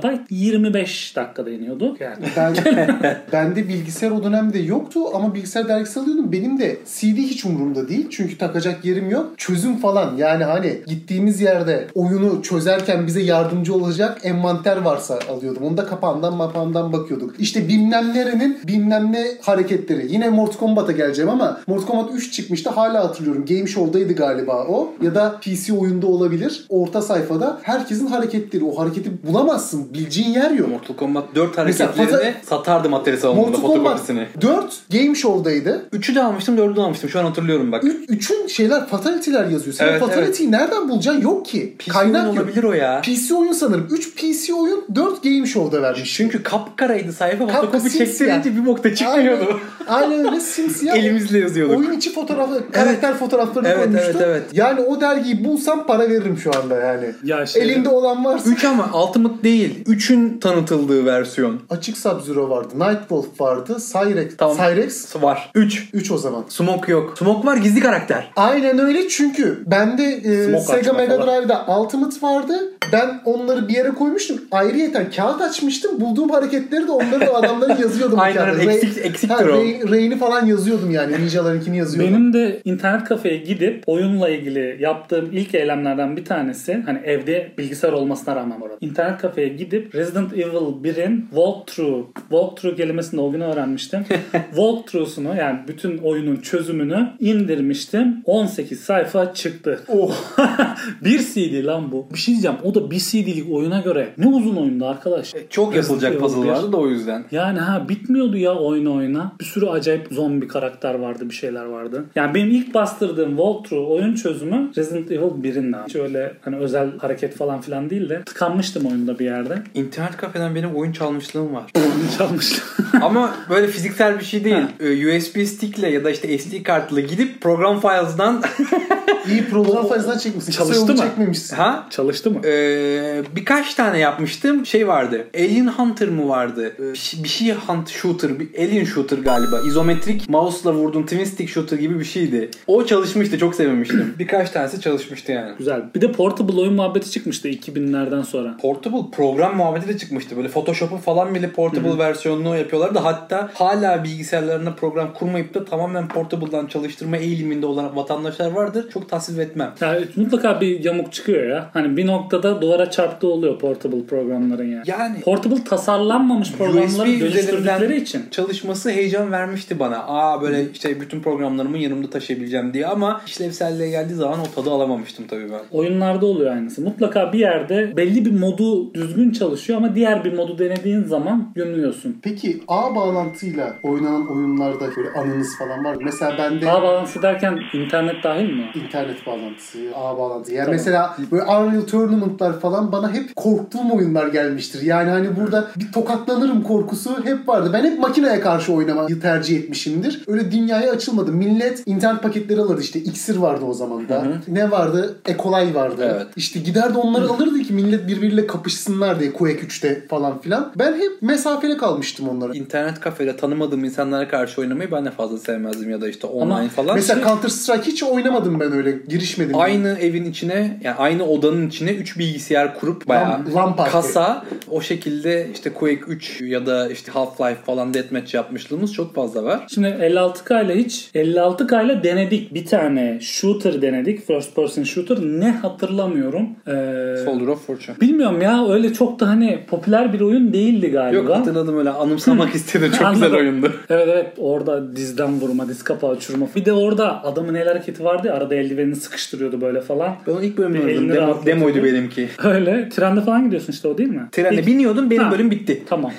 25 dakikada iniyordu. Yani. Bende bilgisayar o dönemde yoktu ama bilgisayar dergisi alıyordum. Benim de CD hiç umurumda değil. Çünkü takacak yerim yok. Çözüm falan, yani hani gittiğimiz yerde oyunu çözerken bize yardımcı olacak envanter varsa alıyordum. Onu da kapağından bakıyorduk. İşte bilmem nerenin bilmem ne hareketleri. Yine Mortal Kombat'a geleceğim ama Mortal Kombat 3 çıkmıştı. Hala hatırlıyorum. Game Show'daydı galiba o. Ya da PC oyunda olabilir. Orta sayfada herkesin hareketleri. O hareketi bulamazsın. Bileceğin yer yok. Mortal Kombat 4 hareketlerini satardım Atari salonunda fotokopisini. 4 Game Show'daydı. 3'ü de almıştım, 4'ü de almıştım. Şu an hatırlıyorum bak. 3'ün şeyler, fatality'ler yazıyor. Sen fatality'yi nereden bulacaksın? Yok ki. PC kaynak oyun yok. olabilir o ya. PC oyun sanırım. 3 PC oyun, 4 Game Show'da vermiş. Çünkü kapkaraydı sayfa, fotokopi simsiyah. çektirince bir bokta çıkmıyordu. Aynen öyle, simsiyah. Elimizle yazıyorduk. Oyun içi fotoğrafları, karakter fotoğraflarını koymuştu. Evet. Yani o dergiyi bulsam para veririm şu anda yani. Ya elinde olan varsa. 3 ama Ultimate değil. 3'ün tanıtıldığı versiyon. Açık Sub-Zero vardı. Nightwolf vardı. Cyrex. Tamam. Cyrex Var. 3 o zaman. Smoke yok. Smoke var, gizli karakter. Aynen öyle, çünkü bende Sega Mega Drive'da Ultimate vardı. Ben onları bir yere koymuştum. Ayrıyeten kağıt açmıştım. Bulduğum hareketleri de onları da adamların yazıyordum. Aynen, eksiktir o. Ray'ini falan yazıyordum yani. Ninjalarınkini yazıyordum. Benim de internet kafeye gidip oyunla ilgili yaptığım ilk eylemlerden bir tanesi, hani evde bilgisayar olmasına rağmen orada, İnternet kafeye gidip Resident Evil 1'in walkthrough kelimesini o gün öğrenmiştim. Walkthrough'sunu, yani bütün oyunun çözümünü indirmiştim. 18 sayfa çıktı. Oh. Bir CD lan bu. Bir şey diyeceğim. O da bir CD'lik oyuna göre ne uzun oyundu arkadaş. Çok yapılacak puzzle vardı da o yüzden. Yani bitmiyordu ya oyuna. Bir sürü acayip zombi karakter vardı, bir şeyler vardı. Yani benim ilk bastırdığım walkthrough oyun çözümü Resident Evil 1'in de. Hiç öyle hani özel hareket falan filan değil de tıkanmıştım oyunda bir yerde. İnternet kafeden benim oyun çalmışlığım var. Çalmıştım. Ama böyle fiziksel bir şey değil. USB stick'le ya da işte SD kartla gidip program files'dan İyi program fazla çekmişsin. Çalıştı mı? Çekmemişsin. ha? Çalıştı mı? Birkaç tane yapmıştım. Şey vardı. Alien Hunter mı vardı? Bir şey hunt shooter. Bir Alien shooter galiba. İzometrik mouse'la vurduğun twin stick shooter gibi bir şeydi. O çalışmıştı. Çok sevmiştim. Birkaç tanesi çalışmıştı yani. Güzel. Bir de portable oyun muhabbeti çıkmıştı 2000'lerden sonra. Portable program muhabbeti de çıkmıştı. Böyle Photoshop'un falan bile portable versiyonunu yapıyorlardı. Hatta hala bilgisayarlarına program kurmayıp da tamamen portable'dan çalıştırma eğiliminde olan vatandaşlar vardır. Çok tasvip etmem. Yani mutlaka bir yamuk çıkıyor ya. Hani bir noktada duvara çarptığı oluyor portable programların yani. Yani portable tasarlanmamış programları dönüştürdükleri için. Çalışması heyecan vermişti bana. Böyle işte bütün programlarımı yanımda taşıyabileceğim diye ama işlevselliğe geldiği zaman o tadı alamamıştım tabii ben. Oyunlarda oluyor aynısı. Mutlaka bir yerde belli bir modu düzgün çalışıyor ama diğer bir modu denediğin zaman yönlüyorsun. Peki ağ bağlantıyla oynanan oyunlarda böyle anınız falan var mı? Mesela bende Ağ bağlantısı derken internet dahil mi? internet bağlantısı, ağ bağlantısı. Yani Tamam. mesela böyle Unreal Tournament'lar falan bana hep korktuğum oyunlar gelmiştir. Yani hani burada bir tokatlanırım korkusu hep vardı. Ben hep makineye karşı oynamayı tercih etmişimdir. Öyle dünyaya açılmadım. Millet internet paketleri alırdı işte. İksir vardı o zaman da. Ne vardı? Ekolay vardı. Evet. İşte giderdi onları alırdı ki millet birbiriyle kapışsınlar diye Quake 3'te falan filan. Ben hep mesafeli kalmıştım onlara. İnternet kafede tanımadığım insanlara karşı oynamayı ben de fazla sevmezdim ya da işte online falan. Mesela Counter Strike hiç oynamadım ben öyle. Girişmedim. Aynı evin içine yani aynı odanın içine 3 bilgisayar kurup bayağı kasa o şekilde işte Quake 3 ya da işte Half-Life falan deathmatch yapmışlığımız çok fazla var. Şimdi 56K ile 56K ile denedik. Bir tane shooter denedik. First person shooter. Ne hatırlamıyorum. Soldier of Fortune. Bilmiyorum ya öyle çok da hani popüler bir oyun değildi galiba. Yok hatırladım öyle anımsamak istedim. Çok güzel oyundu. Evet orada dizden vurma, diz kapağı uçurma. Bir de orada adamın el hareketi vardı ya arada eldivenini sıkıştırıyordu böyle falan. Ben onun ilk bölümünü oynadım. Demoydu benimki. Öyle. Trende falan gidiyorsun işte o değil mi? Trende biniyordum benim bölüm bitti. Tamam.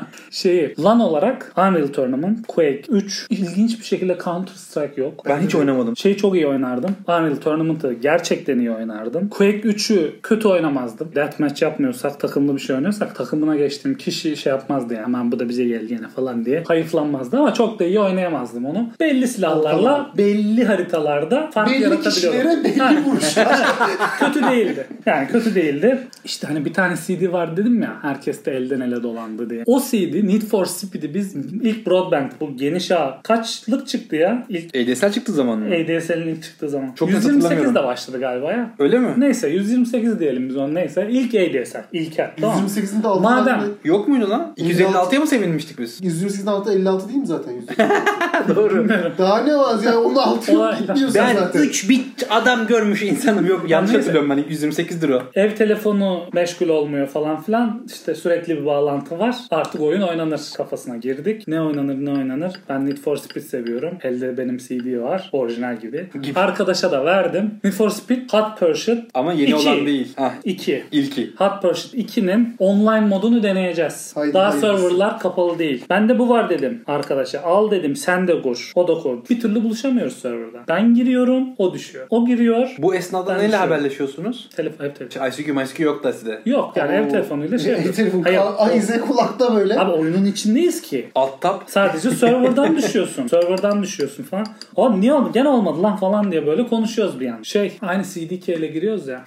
LAN olarak Unreal Tournament, Quake 3 ilginç bir şekilde Counter Strike yok. Ben hiç oynamadım. Çok iyi oynardım. Unreal Tournament'ı gerçekten iyi oynardım. Quake 3'ü kötü oynamazdım. Deathmatch yapmıyorsak, takımlı bir şey oynuyorsak takımına geçtiğim kişi yapmazdı ya. Aman bu da bize geldi yine falan diye. Hayıflanmazdı ama çok da iyi oynayamazdım onu. Belli silahlarla, belli haritalarda fark yaratabiliyordum. Belli kişilere belli vuruşlar. Kötü değildi. Yani kötü değildi. İşte hani bir tane CD var dedim ya. Herkes de elden ele dolandı diye. O CD Need for Speed'i biz ilk Broadband bu geniş ağ kaçlık çıktı ya? İlk ADSL çıktı zaman mı? ADSL'in ilk çıktığı zaman. Çok 128 de başladı galiba ya. Öyle mi? Neyse 128 diyelim biz onu neyse. İlk ADSL. İlker. Tamam. 128'in de altı. Madem Yok muydu lan? 256'ya mı sevinmiştik biz? 128'in altı 56 değil mi zaten? Doğru. Daha ne var ya? Onun altı yok gitmiyorsun Ben zaten. 3 bit adam görmüş insanım. Yok yanlış hatırlıyorum ben. 128'dir o. ev telefonu meşgul olmuyor falan filan. İşte sürekli bir bağlantı var. Artık oyun oynanır kafasına girdik. Ne oynanır? Ben Need for Speed seviyorum. Elde benim CD var. Orijinal gibi. Arkadaşa da verdim. Need for Speed Hot Pursuit Ama yeni 2. olan değil. 2. İlki. Hot Pursuit 2'nin online modunu deneyeceğiz. Haydi, Daha hayırlısı. serverlar kapalı değil. Bende bu var dedim arkadaşa. Al dedim sen de kur. O da kur. Bir türlü buluşamıyoruz serverda. Ben giriyorum o düşüyor. O giriyor. Bu esnada Ben neyle düşüyorum. haberleşiyorsunuz? Ev telefonu. ICQ yok da size. Yok yani ev telefonuyla şey yapıyoruz. Telefon. Hayır. Ayize kulakta böyle. Abi oyunun içindeyiz ki. Alt tab. Sadece serverdan düşüyorsun. Serverdan düşüyorsun falan. Oğlum niye oldu? Gene olmadı lan falan diye böyle konuşuyoruz bir an. Aynı CDK ile giriyoruz ya.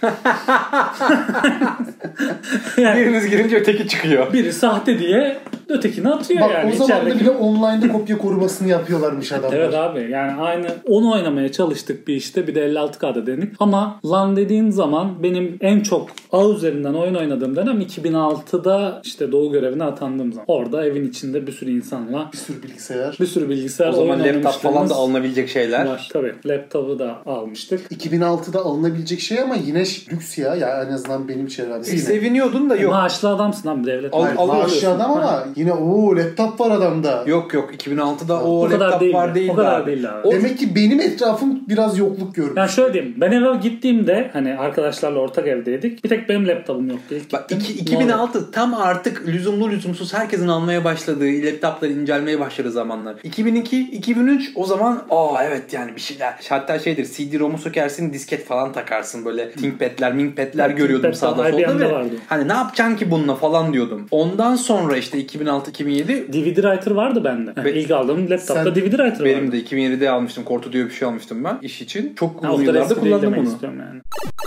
Yani Biriniz girince öteki çıkıyor. biri sahte diye ötekini atıyor Bak yani. o zaman da içerideki. bile online'da kopya korumasını yapıyorlarmış adamlar. Evet abi yani aynı onu oynamaya çalıştık bir işte bir de 56K'da dedik. Ama LAN dediğin zaman benim en çok ağ üzerinden oyun oynadığım dönem 2006'da işte Doğu görevine atandığım zaman. Orada evin içinde bir sürü insanla Bir sürü bilgisayar. O zaman oyun laptop falan da oynamışlığımız alınabilecek şeyler. var. Tabii laptopu da almıştık. 2006'da alınabilecek şey ama yine lüks ya. Yani en azından benim çevremde. Seviniyordun da yok. Maaşlı adamsın abi devlet. Al- Hayır, alıyorsun. maaşlı adam ama Yine laptop var adamda. Yok 2006'da o kadar laptop değil var değil. O kadar değil abi. Demek ki benim etrafım biraz yokluk görmüş. Yani şöyle diyeyim. Ben eve gittiğimde hani arkadaşlarla ortak evdeydik. Bir tek benim laptopum yoktu. Bak 2006 tam artık lüzumlu lüzumsuz herkesin almaya başladığı, laptopları incelmeye başladığı zamanlar. 2002, 2003 o zaman evet yani bir şeyler. Hatta şeydir, CD-ROM'u sökersin, disket falan takarsın, böyle ThinkPad'ler görüyordum sağda solda ve hani ne yapacaksın ki bununla falan diyordum. Ondan sonra işte 2006-2007 DVD writer vardı bende. Yani ilk aldığım laptopta DVD writer vardı. Benim de 2007'de almıştım. Korto diye bir şey almıştım ben iş için. Çok uzun yıllarda kullandım bunu. Yani.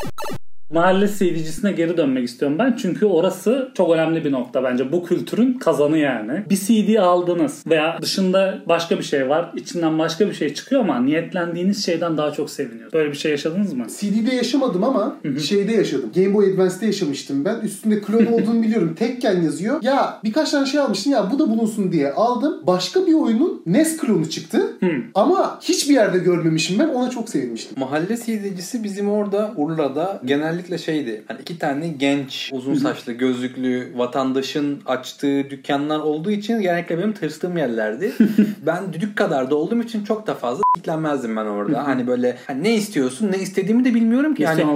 Mahalle CD'cisine geri dönmek istiyorum ben. Çünkü orası çok önemli bir nokta bence. Bu kültürün kazanı yani. Bir CD aldınız veya dışında başka bir şey var. İçinden başka bir şey çıkıyor ama niyetlendiğiniz şeyden daha çok seviniyor. Böyle bir şey yaşadınız mı? CD'de yaşamadım ama şeyde yaşadım. Game Boy Advance'de yaşamıştım ben. Üstünde klon olduğunu biliyorum. Tekken yazıyor. Ya birkaç tane şey almıştım. Ya bu da bulunsun diye aldım. Başka bir oyunun NES klonu çıktı. Ama hiçbir yerde görmemişim ben. Ona çok sevinmiştim. Mahalle CD'cisi bizim orada Urla'da genellikle şeydi. Hani iki tane genç, uzun saçlı, gözlüklü vatandaşın açtığı dükkanlar olduğu için genellikle benim tırstığım yerlerdi. Ben düdük kadar da olduğum için çok da fazla siklenmezdim ben orada. Hani böyle ne istiyorsun, ne istediğimi de bilmiyorum ki. Yani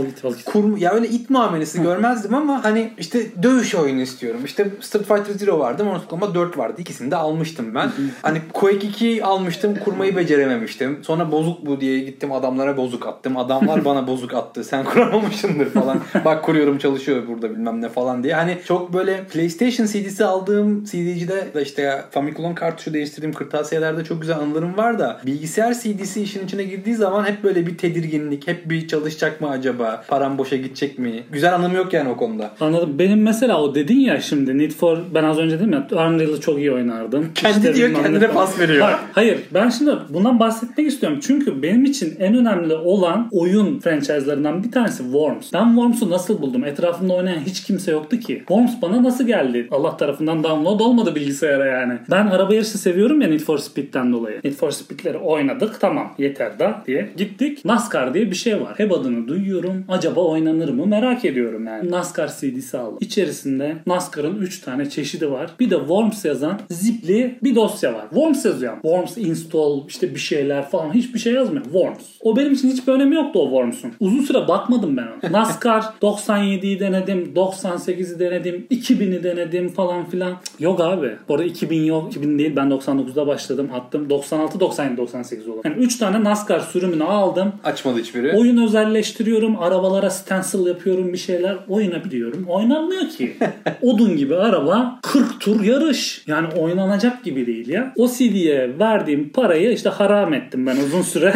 ya öyle it muamelesi görmezdim ama hani işte dövüş oyunu istiyorum. İşte Street Fighter Zero vardı, Mortal Kombat 4 vardı. İkisini de almıştım ben. Hani Quake 2 almıştım, kurmayı becerememiştim. Sonra bozuk bu diye gittim adamlara bozuk attım. Adamlar bana bozuk attı. Sen kuramamışsındır falan. Bak kuruyorum çalışıyor burada bilmem ne falan diye. Hani çok böyle PlayStation CD'si aldığım CD'cide de işte Famicom kartuşu değiştirdiğim kırtasiyelerde çok güzel anılarım var da bilgisayar CD'si işin içine girdiği zaman hep böyle bir tedirginlik, hep bir çalışacak mı acaba? Param boşa gidecek mi? Güzel anım yok yani o konuda. Anladım. Benim mesela o dedin ya şimdi Need for, ben az önce dedim ya Unreal'ı çok iyi oynardım. Kendi işte diyor kendine pas veriyor. Hayır ben şimdi bundan bahsetmek istiyorum. Çünkü benim için en önemli olan oyun franchise'larından bir tanesi Worms. Ben Worms'u nasıl buldum? Etrafımda oynayan hiç kimse yoktu ki. Worms bana nasıl geldi? Allah tarafından download olmadı bilgisayara yani. Ben araba yarışı seviyorum ya Need for Speed'den dolayı. Need for Speed'leri oynadık. Tamam yeter da diye. Gittik. NASCAR diye bir şey var. Hep adını duyuyorum. Acaba oynanır mı? Merak ediyorum yani. NASCAR CD'si aldım. İçerisinde NASCAR'ın 3 tane çeşidi var. Bir de Worms yazan zipli bir dosya var. Worms yazıyor. Worms install işte bir şeyler falan. Hiçbir şey yazmıyor. Worms. O benim için hiçbir önemi yoktu o Worms'un. Uzun süre bakmadım ben ona. NASCAR 97'yi denedim. 98'i denedim. 2000'i denedim falan filan. Yok abi. Bu arada 2000 yok. 2000 değil. Ben 99'da başladım. Attım. 96, 97, 98 olur. Yani 3 tane NASCAR sürümünü aldım. Açmadı hiçbiri. Oyun özelleştiriyorum. Arabalara stencil yapıyorum bir şeyler. Oynabiliyorum. Oynanmıyor ki. Odun gibi araba 40 tur yarış. Yani oynanacak gibi değil ya. O CD'ye verdiğim parayı işte haram ettim ben uzun süre.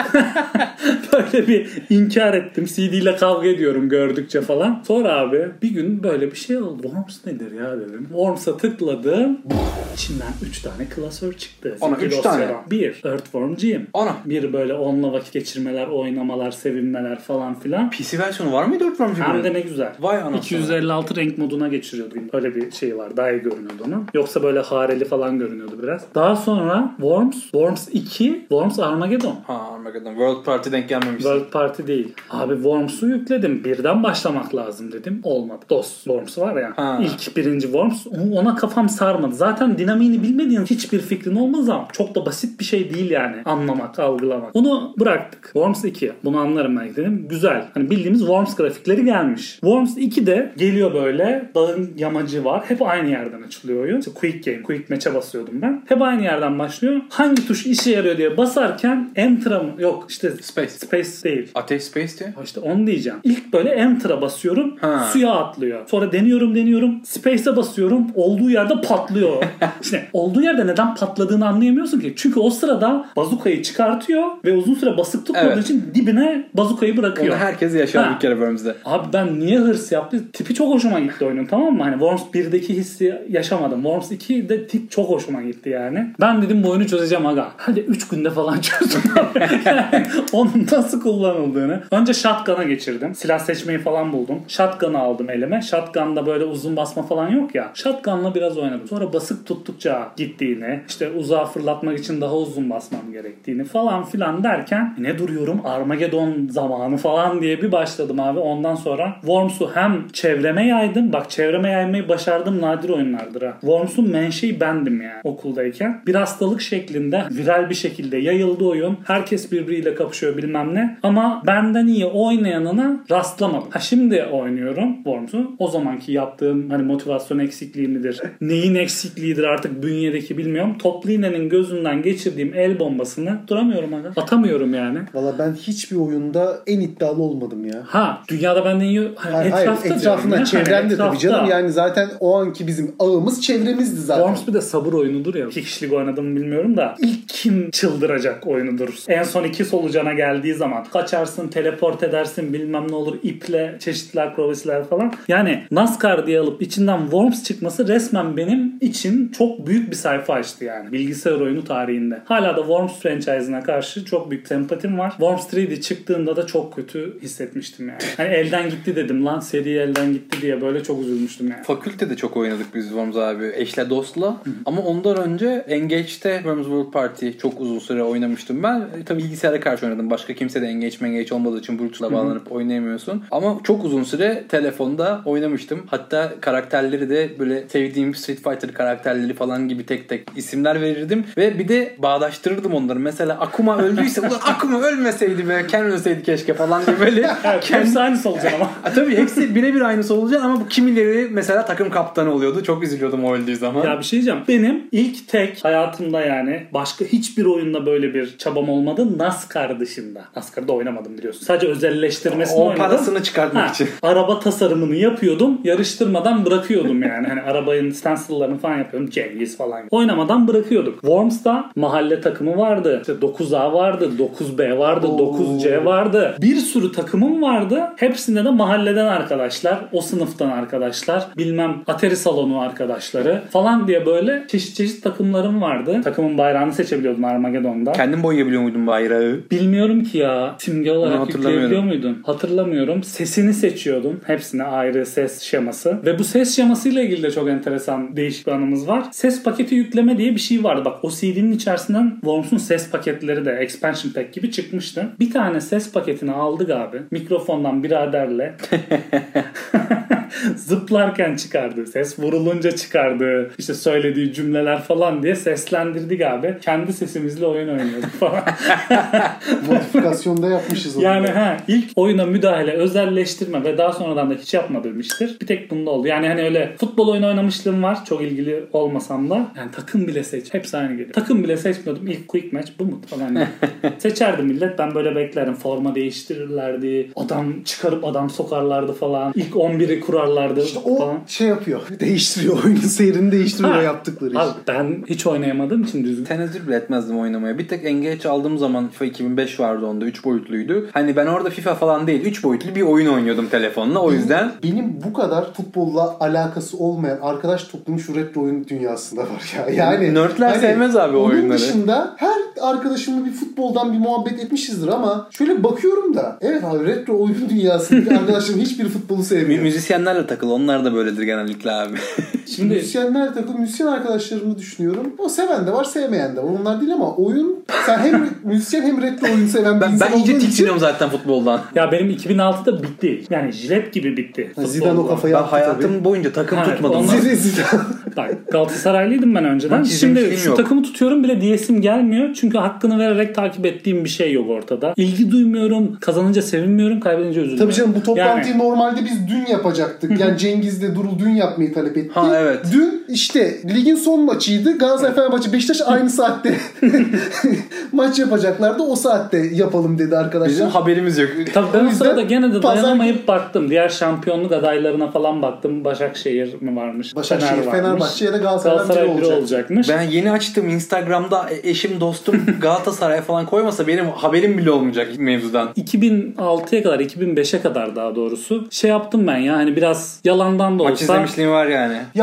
Böyle bir inkar ettim. CD ile kavga ediyorum gördükçe falan. Sonra abi bir gün böyle bir şey oldu. Worms nedir ya dedim. Worms'a tıkladım. İçinden 3 tane klasör çıktı. Ona 3 tane. Bir Earthworm'ciyim. Ana. Bir böyle onunla vakit geçirmeler, oynamalar, sevinmeler falan filan. PC versiyonu var mıydı Earthworm'ciyim? Hem de ne güzel. Vay anasını. 256 renk moduna geçiriyordu. Öyle bir şey var. Daha iyi görünüyordu onun. Yoksa böyle hareli falan görünüyordu biraz. Daha sonra Worms 2, Worms Armageddon. Armageddon. World Party denk gelmemiş. World Party değil. Abi Worms'u yükledim. Birden başlamak lazım dedim. Olmadı. DOS Worms var ya. İlk birinci Worms. Ona kafam sarmadı. Zaten dinamiğini bilmediğin hiçbir fikrin olmaz ama çok da basit bir şey değil yani. Anlamak, algılamak. Onu bıraktık. Worms 2. Bunu anlarım ben dedim. Güzel. Hani bildiğimiz Worms grafikleri gelmiş. Worms 2 de geliyor böyle. Dağın yamacı var. Hep aynı yerden açılıyor oyun. İşte Quick Match'e basıyordum ben. Hep aynı yerden başlıyor. Hangi tuş işe yarıyor diye basarken Enter'a mı? Yok işte Space değil. Ateş Space diye. İşte onu diyeceğim. İlk böyle Enter'a basıyorum. Suya atlıyor. Sonra deniyorum. Space'e basıyorum. Olduğu yerde patlıyor. İşte olduğu yerde neden patladığını anlayamıyorsun ki. Çünkü o sırada bazukayı çıkartıyor ve uzun süre basıp tutmadığı için dibine bazukayı bırakıyor. Onu herkes yaşadı bir kere Worms'de. Abi ben niye hırs yaptım? Tipi çok hoşuma gitti oyunun, tamam mı? Hani Worms 1'deki hissi yaşamadım. Worms 2'de tip çok hoşuma gitti yani. Ben dedim bu oyunu çözeceğim aga. Hadi 3 günde falan çözdüm. Yani onun nasıl nasıl kullanıldığını. Önce shotgun'a geçirdim. Silah seçmeyi falan buldum. Shotgun'u aldım elime. Shotgun'da böyle uzun basma falan yok ya. Shotgun'la biraz oynadım. Sonra basık tuttukça gittiğini, işte uzağa fırlatmak için daha uzun basmam gerektiğini falan filan derken ne duruyorum, Armageddon zamanı falan diye bir başladım abi. Ondan sonra Worms'u hem çevreme yaydım. Bak, çevreme yaymayı başardım, nadir oyunlardır ha. Worms'un menşei bendim yani okuldayken. Bir hastalık şeklinde viral bir şekilde yayıldı oyun. Herkes birbiriyle kapışıyor bilmem ne. Ama benden iyi oynayanına rastlamadım. Şimdi oynuyorum Worms'u. O zamanki yaptığım hani motivasyon eksikliği midir? Neyin eksikliğidir artık bünyedeki bilmiyorum. Toplu iğnenin gözünden geçirdiğim el bombasını duramıyorum aga. Atamıyorum yani. Valla ben hiçbir oyunda en iddialı olmadım ya. Dünyada benden iyi... Hayır, etrafında, çevremde tabii canım. Yani zaten o anki bizim ağımız çevremizdi zaten. Worms bir de sabır oyunudur ya. 2 kişilik oynadım bilmiyorum da. İlk kim çıldıracak oyunudur. En son 2 solucana geldiği zaman kaçarsın, teleport edersin, bilmem ne olur, iple çeşitli akrobasiler falan. Yani NASCAR diye alıp içinden Worms çıkması resmen benim için çok büyük bir sayfa açtı yani. Bilgisayar oyunu tarihinde. Hala da Worms franchise'ına karşı çok büyük sempatim var. Worms 3D çıktığında da çok kötü hissetmiştim yani. Hani elden gitti dedim lan, seri elden gitti diye böyle çok üzülmüştüm yani. Fakültede çok oynadık biz Worms abi. Eşle dostla. Ama ondan önce Engage'de Worms World Party çok uzun süre oynamıştım ben. Tabii bilgisayara karşı oynadım. Başka kimse de Engage olmadığı için Bluetooth'la bağlanıp oynayamıyorsun. Ama çok uzun süre telefonda oynamıştım. Hatta karakterleri de böyle sevdiğim Street Fighter karakterleri falan gibi tek tek isimler verirdim. Ve bir de bağdaştırırdım onları. Mesela Akuma öldüyse ulan Akuma ölmeseydi be, Ken ölseydi keşke falan diye böyle. Hepsi aynısı olacak ama. Tabii hepsi birebir aynısı olacak ama bu kimileri mesela takım kaptanı oluyordu. Çok üzülüyordum o öldüğü zaman. Ya bir şey diyeceğim. Benim ilk tek hayatımda yani başka hiçbir oyunda böyle bir çabam olmadı. NASCAR dışında. NASCAR'da oynamadım biliyorsun. Sadece özelleştirmesini oynadım. O parasını çıkartmak için. Araba tasarımını yapıyordum. Yarıştırmadan bırakıyordum yani. Hani arabanın stencil'larını falan yapıyordum. Cengiz falan. Oynamadan bırakıyorduk. Worms'ta mahalle takımı vardı. İşte 9A vardı. 9B vardı. 9C vardı. Bir sürü takımım vardı. Hepsinde de mahalleden arkadaşlar. O sınıftan arkadaşlar. Bilmem Atari salonu arkadaşları falan diye böyle çeşit çeşit takımlarım vardı. Takımın bayrağını seçebiliyordum Armageddon'da. Kendin boyayabiliyor muydun bayrağı? Bilmiyorum ki ya. Simge olarak yükleyebiliyor muydun? Hatırlamıyorum. Sesini seçiyordum. Hepsine ayrı ses şeması. Ve bu ses şemasıyla ilgili de çok enteresan değişik bir anımız var. Ses paketi yükleme diye bir şey vardı. Bak o CD'nin içerisinden Worms'un ses paketleri de expansion pack gibi çıkmıştı. Bir tane ses paketini aldık abi. Mikrofondan biraderle zıplarken çıkardı. Ses vurulunca çıkardı. İşte söylediği cümleler falan diye seslendirdik abi. Kendi sesimizle oyun oynuyorduk falan. Modifikasyonda yapmışız onu. Yani ilk oyuna müdahale, özelleştirme ve daha sonradan da hiç yapmadığım iştir. Bir tek bunda oldu. Yani hani öyle futbol oyunu oynamışlığım var. Çok ilgili olmasam da. Yani takım bile seç. Hepsi aynı geliyor. Takım bile seçmiyordum. İlk quick match bu mu falan diye. Seçerdi millet. Ben böyle beklerdim. Forma değiştirirlerdi. Adam çıkarıp adam sokarlardı falan. İlk 11'i kurarlardı İşte o falan. şey yapıyor. Değiştiriyor. Oyunun seyrini değiştiriyor yaptıkları iş. Abi ben hiç oynayamadığım için düzgün. Tenezzül bile etmezdim oynamaya. Bir tek Engage aldığım zaman FIFA 2005 vardı onda. 3 boyutluydu. Hani ben orada FIFA falan değil. 3 boyutlu bir oyun oynuyordum telefonla. O yüzden. Benim bu kadar futbolla alakası olmayan arkadaş toplumu şu retro oyun dünyasında var ya. Yani nerdler hani, sevmez abi o oyunları. Onun dışında her arkadaşımla bir futboldan bir muhabbet etmişizdir ama şöyle bakıyorum da evet abi retro oyun dünyasında arkadaşlarım hiçbir futbolu sevmiyor. Müzisyenlerle takıl. Onlar da böyledir genellikle abi. Şimdi müzisyenler takım, müzisyen arkadaşlarımı düşünüyorum. O seven de var, sevmeyen de var. Onlar değil ama oyun, sen hem müzisyen hem retro oyun seven bir insan ben iyice olduğun için. tiksiniyorum zaten futboldan. Ya benim 2006'da bitti. Yani jilet gibi bitti. Zidane o kafayı Ben attı hayatım tabii. boyunca takım tutmadım. Zidane. Bak Galatasaraylıydım ben önceden. Şimdi şu takımı tutuyorum bile diyesim gelmiyor. Çünkü hakkını vererek takip ettiğim bir şey yok ortada. İlgi duymuyorum. Kazanınca sevinmiyorum. Kaybedince üzülüyorum. Tabii canım bu toplantıyı normalde biz dün yapacaktık. Yani Cengiz'le Durul dün yapmayı talep etti. Ha evet. Dün işte ligin son maçıydı. Galatasaray Fenerbahçe Beşiktaş aynı saatte maç yapacaklardı. O saatte yapalım dedi arkadaşlar. Bizim haberimiz yok. Tabii ben o sırada gene de pazar dayanamayıp baktım. Diğer şampiyonluk adaylarına falan baktım. Başakşehir mi varmış? Başakşehir, Fener varmış. Fenerbahçe ya da Galatasaray biri olacakmış. Ben yeni açtım Instagram'da eşim dostum Galatasaray falan koymasa benim haberim bile olmayacak mevzudan. 2006'ya kadar 2005'e kadar daha doğrusu şey yaptım ben ya hani biraz yalandan da olsa. Maç izlemişliğim var yani. Ya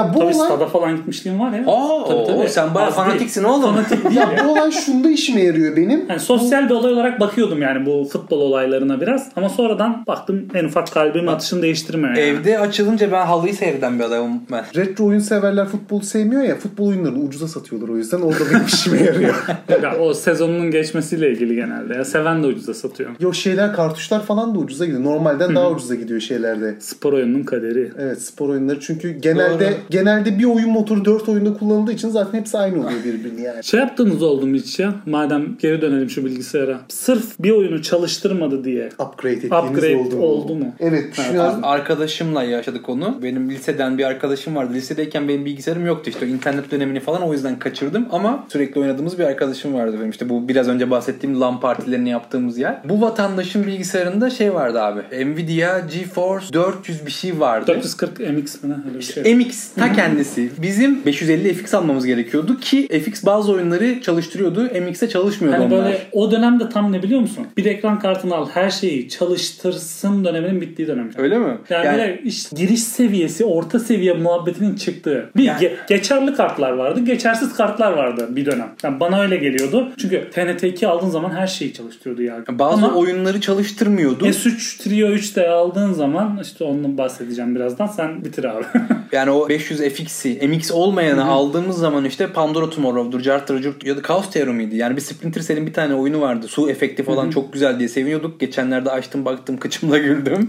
Ya bu Tabii olay stada falan gitmişliğim var ya. Tabii. Sen bayağı Az fanatiksin değil. oğlum. Fanatik değil ya ya. bu olay şunda işime yarıyor benim. Yani sosyal bir olay olarak bakıyordum yani bu futbol olaylarına biraz. Ama sonradan baktım en ufak kalbimin atışını değiştirmiyor yani. Evde açılınca ben halıyı seyreden bir adamım ben. Retro oyun severler futbolu sevmiyor ya. Futbol oyunlarını ucuza satıyorlar o yüzden. Orada benim işime yarıyor. Ya o sezonunun geçmesiyle ilgili genelde. Ya seven de ucuza satıyor. Yo şeyler kartuşlar falan da ucuza gidiyor. Normalden daha ucuza gidiyor şeylerde. Spor oyununun kaderi. Evet spor oyunları çünkü genelde bir oyun motoru 4 oyunda kullanıldığı için zaten hepsi aynı oluyor birbirine yani. Şey yaptığınız oldu mu hiç ya? Madem geri dönelim şu bilgisayara. Sırf bir oyunu çalıştırmadı diye Upgrade ettiğiniz oldu mu? Evet. Şu an Arkadaşımla yaşadık onu. Benim liseden bir arkadaşım vardı. Lisedeyken benim bilgisayarım yoktu işte. İnternet dönemini falan o yüzden kaçırdım. Ama sürekli oynadığımız bir arkadaşım vardı benim. İşte bu biraz önce bahsettiğim LAN partilerini yaptığımız yer. Bu vatandaşın bilgisayarında şey vardı abi. Nvidia GeForce 400 bir şey vardı. 440 MX mi ne? Öyle bir şey. MX ta kendisi. Bizim 550 FX almamız gerekiyordu ki FX bazı oyunları çalıştırıyordu. MX'e çalışmıyordu Yani onlar. böyle o dönemde tam ne biliyor musun? Bir ekran kartını al, her şeyi çalıştırsın döneminin bittiği dönem. Öyle mi? Yani böyle işte giriş seviyesi, orta seviye muhabbetinin çıktığı. Geçerli kartlar vardı, geçersiz kartlar vardı bir dönem. Yani bana öyle geliyordu. Çünkü TNT 2 aldığın zaman her şeyi çalıştırıyordu yani. Bazı oyunları çalıştırmıyordu. S3 Trio 3'te aldığın zaman işte ondan bahsedeceğim birazdan. Sen bitir abi. Yani o 500 FX'i MX olmayanı aldığımız zaman işte Pandora Tomorrow'dur, Carter ya da Chaos Theory miydi? Yani bir Splinter Cell'in bir tane oyunu vardı. Su efekti falan çok güzel diye seviniyorduk. Geçenlerde açtım baktım kıçımla güldüm.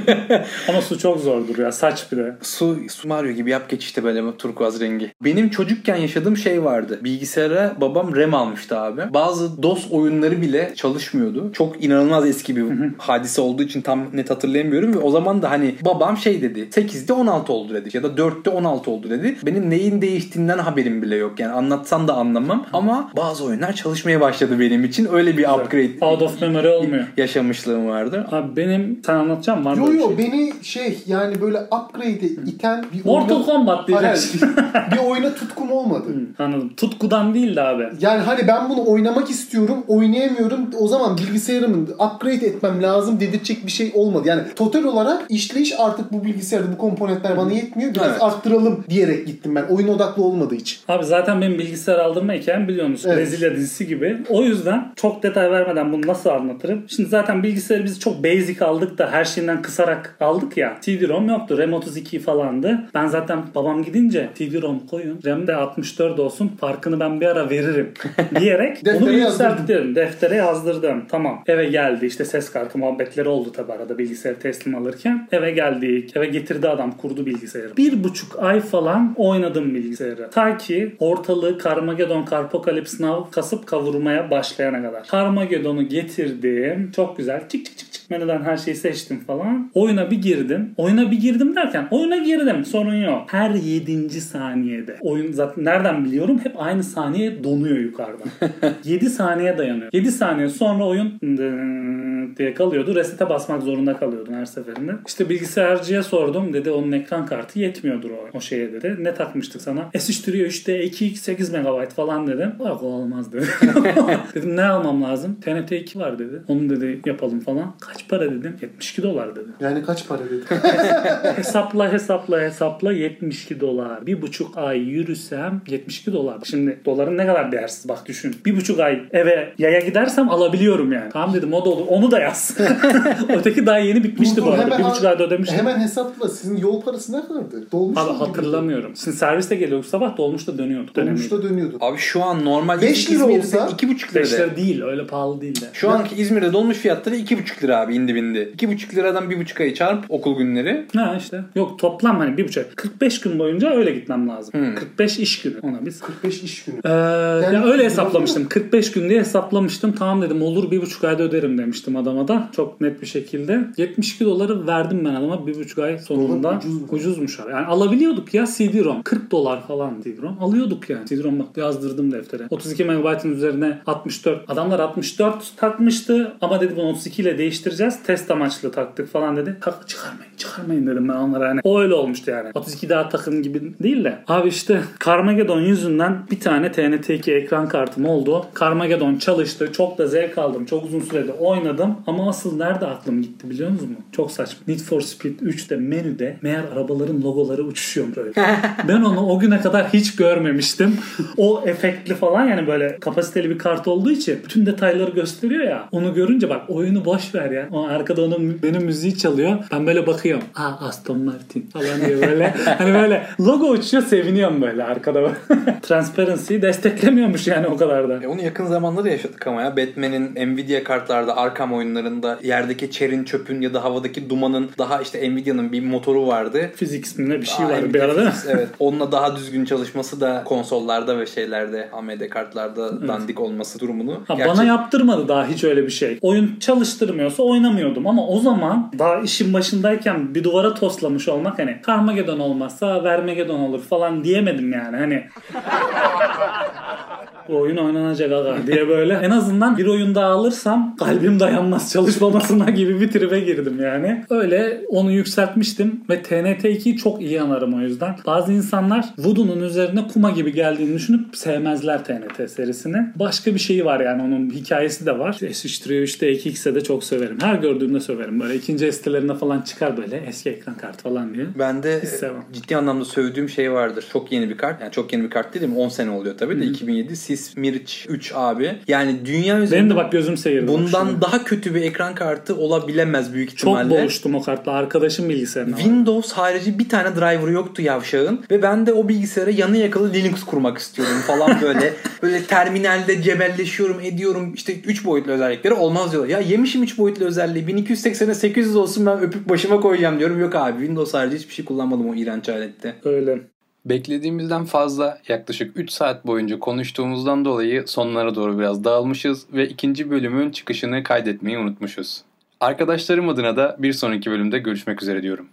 Ama su çok zordur ya. Saç bir de. Su Mario gibi yap geç işte böyle turkuaz rengi. Benim çocukken yaşadığım şey vardı. Bilgisayara babam RAM almıştı abi. Bazı DOS oyunları bile çalışmıyordu. Çok inanılmaz eski bir hadise olduğu için tam net hatırlayamıyorum ve o zaman da hani babam şey dedi. 8'de 16 oldu dedi ya da 4'te 16 oldu dedi. Benim neyin değiştiğinden haberim bile yok. Yani anlatsam da anlamam ama bazı oyunlar çalışmaya başladı benim için. Öyle bir upgrade. Out of memory olmuyor. Yaşamışlığım vardı. Abi benim sen anlatacağım var mı? Yo beni yani böyle upgrade'e iten bir Mortal Kombat diyeceksin. bir oyuna tutkum olmadı. Anladım. Tutkudan değil de abi. Yani hani ben bunu oynamak istiyorum, oynayamıyorum. O zaman bilgisayarımı upgrade etmem lazım dedirtecek bir şey olmadı. Yani total olarak işleyiş artık bu bilgisayarda bu komponentler bana yetmiyor. Biraz arttıralım diyerek gittim ben. Oyun odaklı olmadığı için. Abi zaten benim bilgisayar aldırma hikayem biliyorsunuz. Evet. Brezilya dizisi gibi. O yüzden çok detay vermeden bunu nasıl anlatırım? Şimdi zaten bilgisayarı biz çok basic aldık da her şeyinden kısarak aldık ya. CD-ROM yoktu. RAM 32 falandı. Ben zaten babam gidince CD-ROM koyun. RAM de 64 olsun. Farkını ben bir ara veririm diyerek onu yükselttim. Deftere yazdırdım. Tamam. Eve geldi. İşte ses kartı muhabbetleri oldu tabi arada bilgisayarı teslim alırken. Eve geldik. Eve getirdi adam. Kurdu bilgisayarı. 1,5 ay falan oynadım bilgisayarı. Ta ki ortalığı Carmageddon Carpocalypse Now kasıp kavurmaya başlayana kadar. Carmageddon'u getirdim. Çok güzel. Çık menüden her şeyi seçtim falan. Oyuna bir girdim. Oyuna bir girdim derken oyuna girdim. Sorun yok. Her 7. saniyede. Oyun zaten nereden biliyorum? Hep aynı saniye donuyor yukarıdan. 7 saniye dayanıyor. 7 saniye sonra oyun diye kalıyordu. Reset'e basmak zorunda kalıyordun her seferinde. İşte bilgisayarcıya sordum. Dedi onun ekran kartı yetmiyordur o şeye dedi. Ne takmıştık sana? S3 Trio 3'te 2x8 MB falan dedim. Yok olmaz dedi. Dedim ne almam lazım? TNT 2 var dedi. Onu dedi yapalım falan. Kaç para dedim? $72 dedi. Yani kaç para dedi? hesapla $72. 1,5 ay yürüsem $72. Şimdi doların ne kadar değersiz bak düşün. 1,5 ay eve yaya gidersem alabiliyorum yani. Tamam dedim o da olur. Onu da yaz. Öteki daha yeni bitmişti bu arada. 1,5 ayda ödemiştim. Hemen hesapla. Sizin yol parası ne kadardı? Dolmuş abi hatırlamıyorum. Şimdi serviste geliyordu sabah dolmuşta dönüyordu. Dolmuşta dönüyordu. Abi şu an normal 5 lira olsa 2,5 lira. 5 lira değil öyle pahalı değil de. Şu anki İzmir'de dolmuş fiyatları 2,5 lira abi indi bindi. 2,5 liradan 1,5 ayı çarp okul günleri. Ha işte. Yok toplam hani 1,5. 45 gün boyunca öyle gitmem lazım. 45 iş günü ona biz. 45 iş günü. Yani öyle hesaplamıştım. 45 gün diye hesaplamıştım. Tamam dedim olur 1,5 ayda öderim demiştim adama da. Çok net bir şekilde. $72 verdim ben adama 1,5 ay sonunda. Ucuzmuş abi. Yani alabiliyorduk ya CD-ROM. $40 falan CD-ROM. Alıyorduk yani. CD-ROM bak yazdırdım deftere. 32 MB'ın üzerine 64. Adamlar 64 takmıştı ama dedi bunu 32 ile değiştireceğiz. Test amaçlı taktık falan dedi. Çıkarmayın dedim ben onlara yani. O öyle olmuştu yani. 32 daha takın gibi değil de. Abi işte Carmageddon yüzünden bir tane TNT 2 ekran kartım oldu. Carmageddon çalıştı. Çok da zevk aldım. Çok uzun sürede oynadım. yapacağım ama asıl nerede aklım gitti biliyor musunuz mu? Çok saçma. Need for Speed 3'te menüde meğer arabaların logoları uçuşuyor böyle. Ben onu o güne kadar hiç görmemiştim. O efektli falan yani böyle kapasiteli bir kart olduğu için bütün detayları gösteriyor ya. Onu görünce bak oyunu boş ver ya. O arkada benim müziği çalıyor. Ben böyle bakıyorum. Aston Martin falan diye böyle. Hani böyle logo uçuyor seviniyorum böyle arkada. Transparency'yi desteklemiyormuş yani o kadar da. Onu yakın zamanda da yaşadık ama ya. Batman'in Nvidia kartlarda, Arkham oyunlarında yerdeki çerin, çöpün ya da havadaki dumanın daha işte Nvidia'nın bir motoru vardı. Physics mi ne bir şey vardı bir arada değil mi? Evet. Onunla daha düzgün çalışması da konsollarda ve şeylerde AMD kartlarda dandik olması durumunu. Bana yaptırmadı daha hiç öyle bir şey. Oyun çalıştırmıyorsa oynamıyordum ama o zaman daha işin başındayken bir duvara toslamış olmak hani Carmageddon olmazsa Vermagedon olur falan diyemedim yani hani. Bu oyun oynanacak aga diye böyle. En azından bir oyun daha alırsam kalbim dayanmaz çalışmamasına gibi bir tribe girdim yani. Öyle onu yükseltmiştim ve TNT 2'yi çok iyi anarım o yüzden. Bazı insanlar Voodoo'nun üzerine kuma gibi geldiğini düşünüp sevmezler TNT serisini. Başka bir şeyi var yani onun hikayesi de var. S3'te 2X'e de çok severim. Her gördüğümde söverim. Böyle ikinci sitelerine falan çıkar böyle eski ekran kartı falan diye. Ben de ciddi anlamda sövdüğüm şey vardır. Çok yeni bir kart. Yani çok yeni bir kart değil mi? 10 sene oluyor tabii de 2007 Mirich 3 abi. Yani dünya üzerinde benim de bak gözüm seyirdi. Bundan daha kötü bir ekran kartı olabilemez büyük ihtimalle. Çok boğuştum o kartla. Arkadaşım bilgisayarına. Windows harici bir tane driver yoktu yavşağın. Ve ben de o bilgisayara yanı yakalı Linux kurmak istiyordum falan böyle. Böyle terminalde cebelleşiyorum ediyorum. İşte 3 boyutlu özellikleri olmaz diyorlar. Ya yemişim 3 boyutlu özelliği. 1280'e 800 olsun ben öpüp başıma koyacağım diyorum. Yok abi Windows harici hiçbir şey kullanmadım o iğrenç alette. Öyle. Beklediğimizden fazla yaklaşık 3 saat boyunca konuştuğumuzdan dolayı sonlara doğru biraz dağılmışız ve ikinci bölümün çıkışını kaydetmeyi unutmuşuz. Arkadaşlarım adına da bir sonraki bölümde görüşmek üzere diyorum.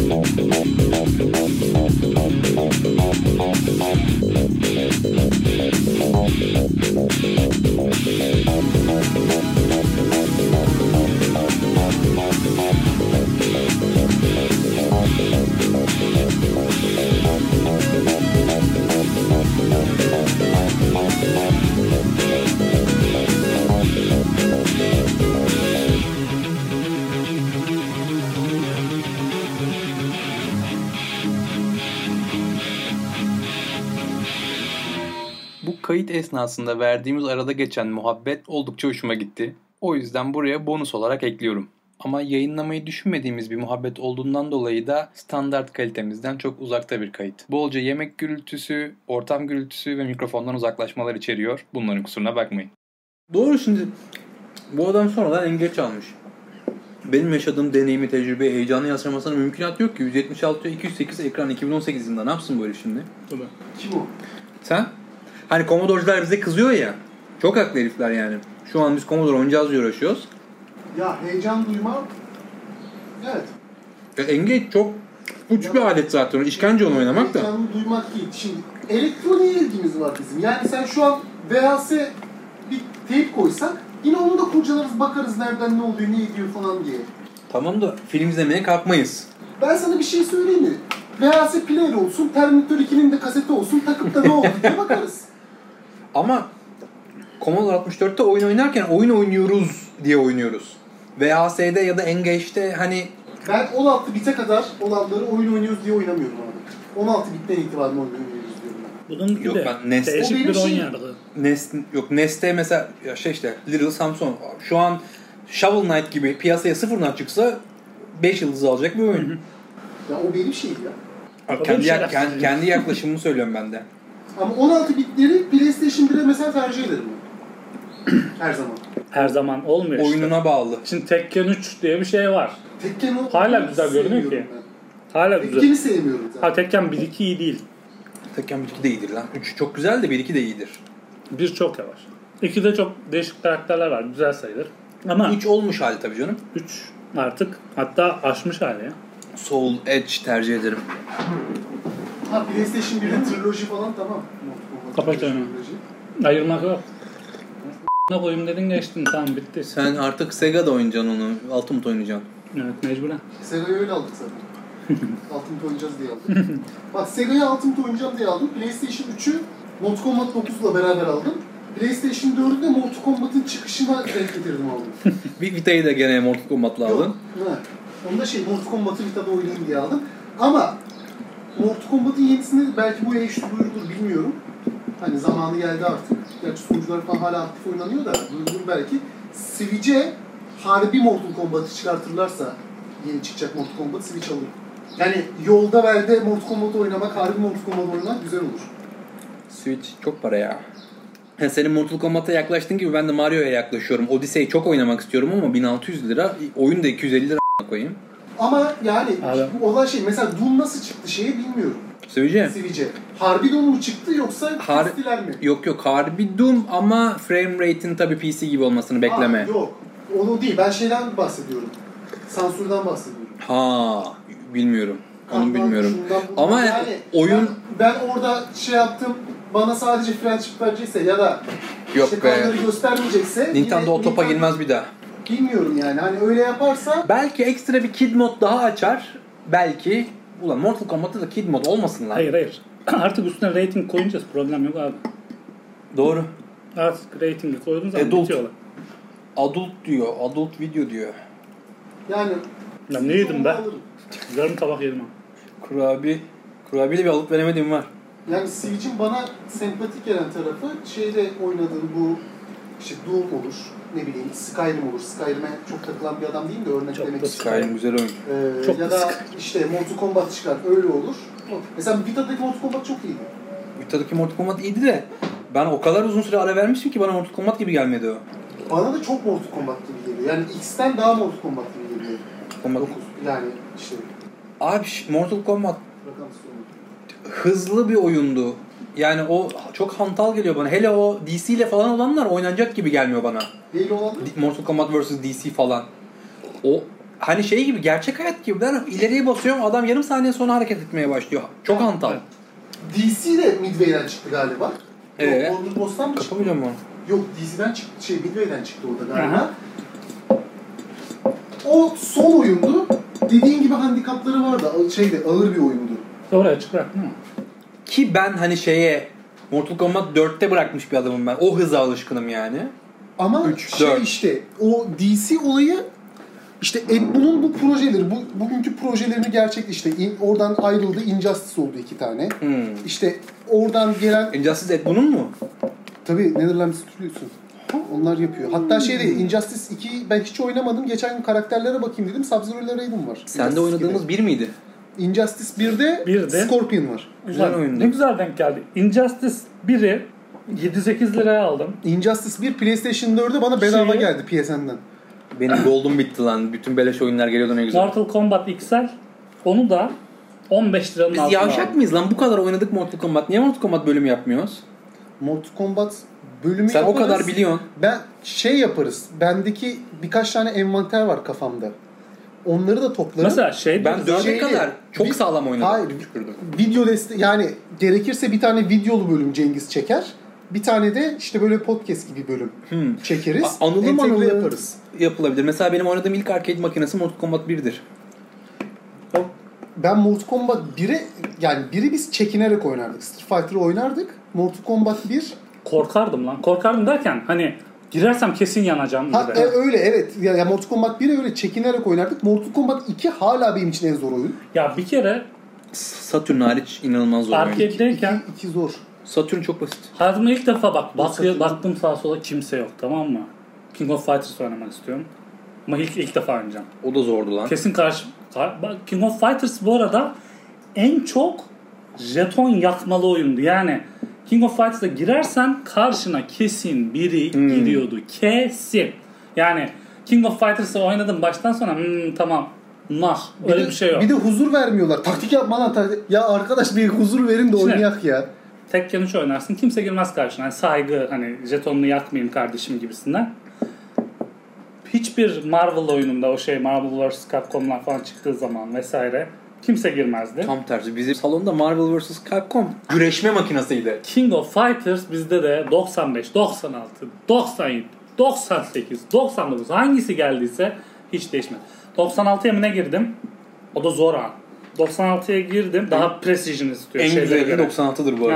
Bu kayıt esnasında verdiğimiz arada geçen muhabbet oldukça hoşuma gitti. O yüzden buraya bonus olarak ekliyorum. Ama yayınlamayı düşünmediğimiz bir muhabbet olduğundan dolayı da standart kalitemizden çok uzakta bir kayıt. Bolca yemek gürültüsü, ortam gürültüsü ve mikrofondan uzaklaşmalar içeriyor. Bunların kusuruna bakmayın. Doğru şimdi bu adam sonradan engel almış. Benim yaşadığım deneyimi, tecrübeyi, heyecanı yansıtmasına mümkünat yok ki. 176-208 ekran 2018 yılında ne yapsın böyle şimdi? Tabii. Kim o? Sen? Hani Commodore'cular bize kızıyor ya. Çok haklı herifler yani. Şu an biz Commodore oynayacağız diye uğraşıyoruz. Ya heyecan duymam. Evet. Engage çok uç bir alet zaten. İşkence onu oynamak da. Heyecanı duymak değil. Şimdi elektroniğe ilgimiz var bizim. Yani sen şu an VHS bir teyp koysak yine onu da kurcalarız bakarız nereden ne oluyor ne ediyor falan diye. Tamam da film izlemeye kalkmayız. Ben sana bir şey söyleyeyim mi? VHS player olsun, Terminator 2'nin de kaseti olsun takıp da ne oldu diye bakarız. Ama Commodore 64'te oyun oynarken oyun oynuyoruz diye oynuyoruz. VHS'de ya da Engage'de hani... Ben 16 bite kadar olanları oyun oynuyoruz diye oynamıyorum abi. 16 bitten itibaren oyun oynuyoruz diyorum ben. Bunun gibi Yok, de ben Nest- değişik bir O benim oyun şey- yargı. Nest'te mesela ya işte Little Samson şu an Shovel Knight gibi piyasaya sıfırdan çıksa 5 yıldız alacak bir oyun. Ya o benim şeyim ya. Kendi yaklaşımımı söylüyorum ben de. Ama 16 bitleri PlayStation 1'e mesela tercih ederim ben. Her zaman. Her zaman olmuyor işte. Oyununa bağlı. Şimdi Tekken 3 diye bir şey var. Tekken Hala güzel görünüyor ki. Hala güzel. Tekken'i sevmiyorum zaten. Ha Tekken 1-2 iyi değil. Tekken 1-2 de iyidir lan. 3 çok güzel de 1-2 de iyidir. 1 çok yavaş. 2'de çok değişik karakterler var. Güzel sayılır. Ama 3 olmuş hali tabii canım. 3 artık hatta aşmış hali ya. Soul Edge tercih ederim. Ha PlayStation 1'in triloji falan tamam. Kapat onu. Ayırmak yok. Ne koyayım dedin geçtin tamam bitti. Sen artık Sega'da oynayacaksın onu. Ultimate oynayacaksın. Evet mecburen. Sega'yı öyle aldık zaten. Ultimate oynayacağız diye aldık. Bak Sega'yı Ultimate oynayacağım diye aldım. PlayStation 3'ü Mortal Kombat 9'la beraber aldım. PlayStation 4'ü de Mortal Kombat'ın çıkışına denk getirdim aldım. Vita'yı da gene Mortal Kombat'la aldın. Yok. Onu da Mortal Kombat'ı Vita'da oynayayım diye aldım. Ama Mortal Kombat'ın yenisini belki bu E3'te duyurulur bilmiyorum. Hani zamanı geldi artık. Gerçi sunucular falan hala aktif oynanıyor da duyurulur belki. Switch'e harbi Mortal Kombat'ı çıkartırlarsa yeni çıkacak Mortal Kombat Switch alır. Yani yolda verde Mortal Kombat oynamak, harbi Mortal Kombat oynamak güzel olur. Switch çok para ya. Senin Mortal Kombat'a yaklaştığın gibi ben de Mario'ya yaklaşıyorum. Odyssey'i çok oynamak istiyorum ama 1600 lira. Oyun da 250 lira koyayım. Ama yani Abi. olan mesela Doom nasıl çıktı şeye bilmiyorum. Switch'e. Harbi Doom mu çıktı yoksa kestiler mi? Yok. Harbi Doom ama frame rate'in tabii PC gibi olmasını bekleme. Yok. Onu değil. Ben şeyden bahsediyorum. Sansürden bahsediyorum. Bilmiyorum. Onu bilmiyorum. Ama yani oyun... Ben orada yaptım, bana sadece friendship verecekse ya da kanalları göstermeyecekse... Nintendo o topa girmez bir daha. Bilmiyorum yani. Hani öyle yaparsa... Belki ekstra bir kid mod daha açar. Belki... Ulan Mortal Kombat'ta da kid mod olmasın lan. Hayır. Artık üstüne rating koyunca problem yok abi. Doğru. Artık ratingi koyduğun zaman bitiyorlar. Adult diyor. Adult video diyor. Yani... Ben ne yedim be? Yarım tabak yedim ha. Kurabiyle bir alıp veremediğim var. Yani Switch'in bana sempatik gelen tarafı şeyde oynadığım bu Doom olur, ne bileyim Skyrim olur. Skyrim'e çok takılan bir adam değilim de örneklemek için. Skyrim güzel oyun. Ya da Mortal Kombat çıkar, öyle olur. Mesela Vita'daki Mortal Kombat çok iyiydi. Vita'daki Mortal Kombat iyiydi de ben o kadar uzun süre ara vermiştim ki bana Mortal Kombat gibi gelmedi o. Bana da çok Mortal Kombat gibi geliyor. Yani X'ten daha Mortal Kombat gibi geliyor. Kombat. 9 yani Abi Mortal Kombat hızlı bir oyundu. Yani o çok hantal geliyor bana. Hele o DC ile falan olanlar oynanacak gibi gelmiyor bana. Neyle olan? Mortal Kombat vs DC falan. O hani şey gibi, gerçek hayat gibi. Ben ileriye basıyorum, adam yarım saniye sonra hareket etmeye başlıyor. Çok hantal. DC de Midway'den çıktı galiba. Warner Bos'tan mı çıktı? Kapamıyor mu? Yok, DC'den çıktı. Midway'den çıktı orada galiba. O son oyundu. Dediğin gibi handikapları vardı. Ağır bir oyundu. Sonra açık bıraktın mı? Ki ben hani Mortal Kombat 4'te bırakmış bir adamım ben. O hıza alışkınım yani. Ama 4. O DC olayı Ed Boon'un bu projeleri, bugünkü projelerini oradan ayrıldı, Injustice oldu 2 tane. Oradan gelen... Injustice Ed Boon'un mu? Tabii, Netherlands Studios'un. Onlar yapıyor. Hatta Injustice 2'yi ben hiç oynamadım. Geçen gün karakterlere bakayım dedim. Sub-Zero ile Raiden var. Sen de oynadığımız 1 miydi? Injustice 1'de Scorpion var. Güzel oyun. Ne güzel denk geldi. Injustice 1'i 7-8 liraya aldım. Injustice 1 PlayStation 4'e bana bedava geldi PSN'den. Benim gold'um bitti lan. Bütün beleş oyunlar geliyordu ne güzel. Mortal Kombat XL. Onu da 15 liranın altına Biz yavşak mıyız lan? Bu kadar oynadık Mortal Kombat. Niye Mortal Kombat bölümü yapmıyoruz? Mortal Kombat bölümü sen yaparız. O kadar biliyorsun. Ben yaparız. Bendeki birkaç tane envanter var kafamda. Onları da toplarım. Mesela ben 4'e kadar çok sağlam oynadım. Hayır. Video yani gerekirse bir tane videolu bölüm Cengiz çeker. Bir tane de böyle podcast gibi bölüm çekeriz. Anılı yaparız. Yapılabilir. Mesela benim oynadığım ilk arcade makinesi Mortal Kombat 1'dir. Ben Mortal Kombat 1'i biz çekinerek oynardık. Street Fighter'ı oynardık. Mortal Kombat 1 korkardım lan. Korkardım derken girersem kesin yanacağım gibi. Öyle evet. Ya Mortal Kombat 1'i öyle çekinerek oynardık. Mortal Kombat 2 hala benim için en zor oyun. Ya bir kere Saturn hariç inanılmaz zor oyun. Arcade'deyken 2 zor. Saturn çok basit. Hayatımda ilk defa baktım sağa sola kimse yok, tamam mı? King of Fighters oynamak istiyorum. Ama ilk defa oynayacağım. O da zordu lan. Kesin King of Fighters bu arada en çok jeton yakmalı oyundu. Yani King of Fighters'a girersen karşına kesin biri giriyordu. Kesin. Yani King of Fighters'ı oynadım baştan sonra tamam. Öyle bir şey yok. Bir de huzur vermiyorlar. Taktik yapma lan. Ya arkadaş bir huzur verin de oynayak ya. Tek yanıç oynarsın. Kimse girmez karşına. Yani saygı, jetonunu yakmayayım kardeşim gibisinden. Hiçbir Marvel oyununda Marvel vs. Capcom'lar falan çıktığı zaman vesaire kimse girmezdi. Tam tersi. Bizim salonda Marvel vs. Capcom güreşme makinasıydı. King of Fighters bizde de 95, 96, 97, 98, 99 hangisi geldiyse hiç değişmedi. 96'ya mı ne girdim? O da zor ha. 96'ya girdim. Daha precision istiyor. En güzeli 96'dır bu arada.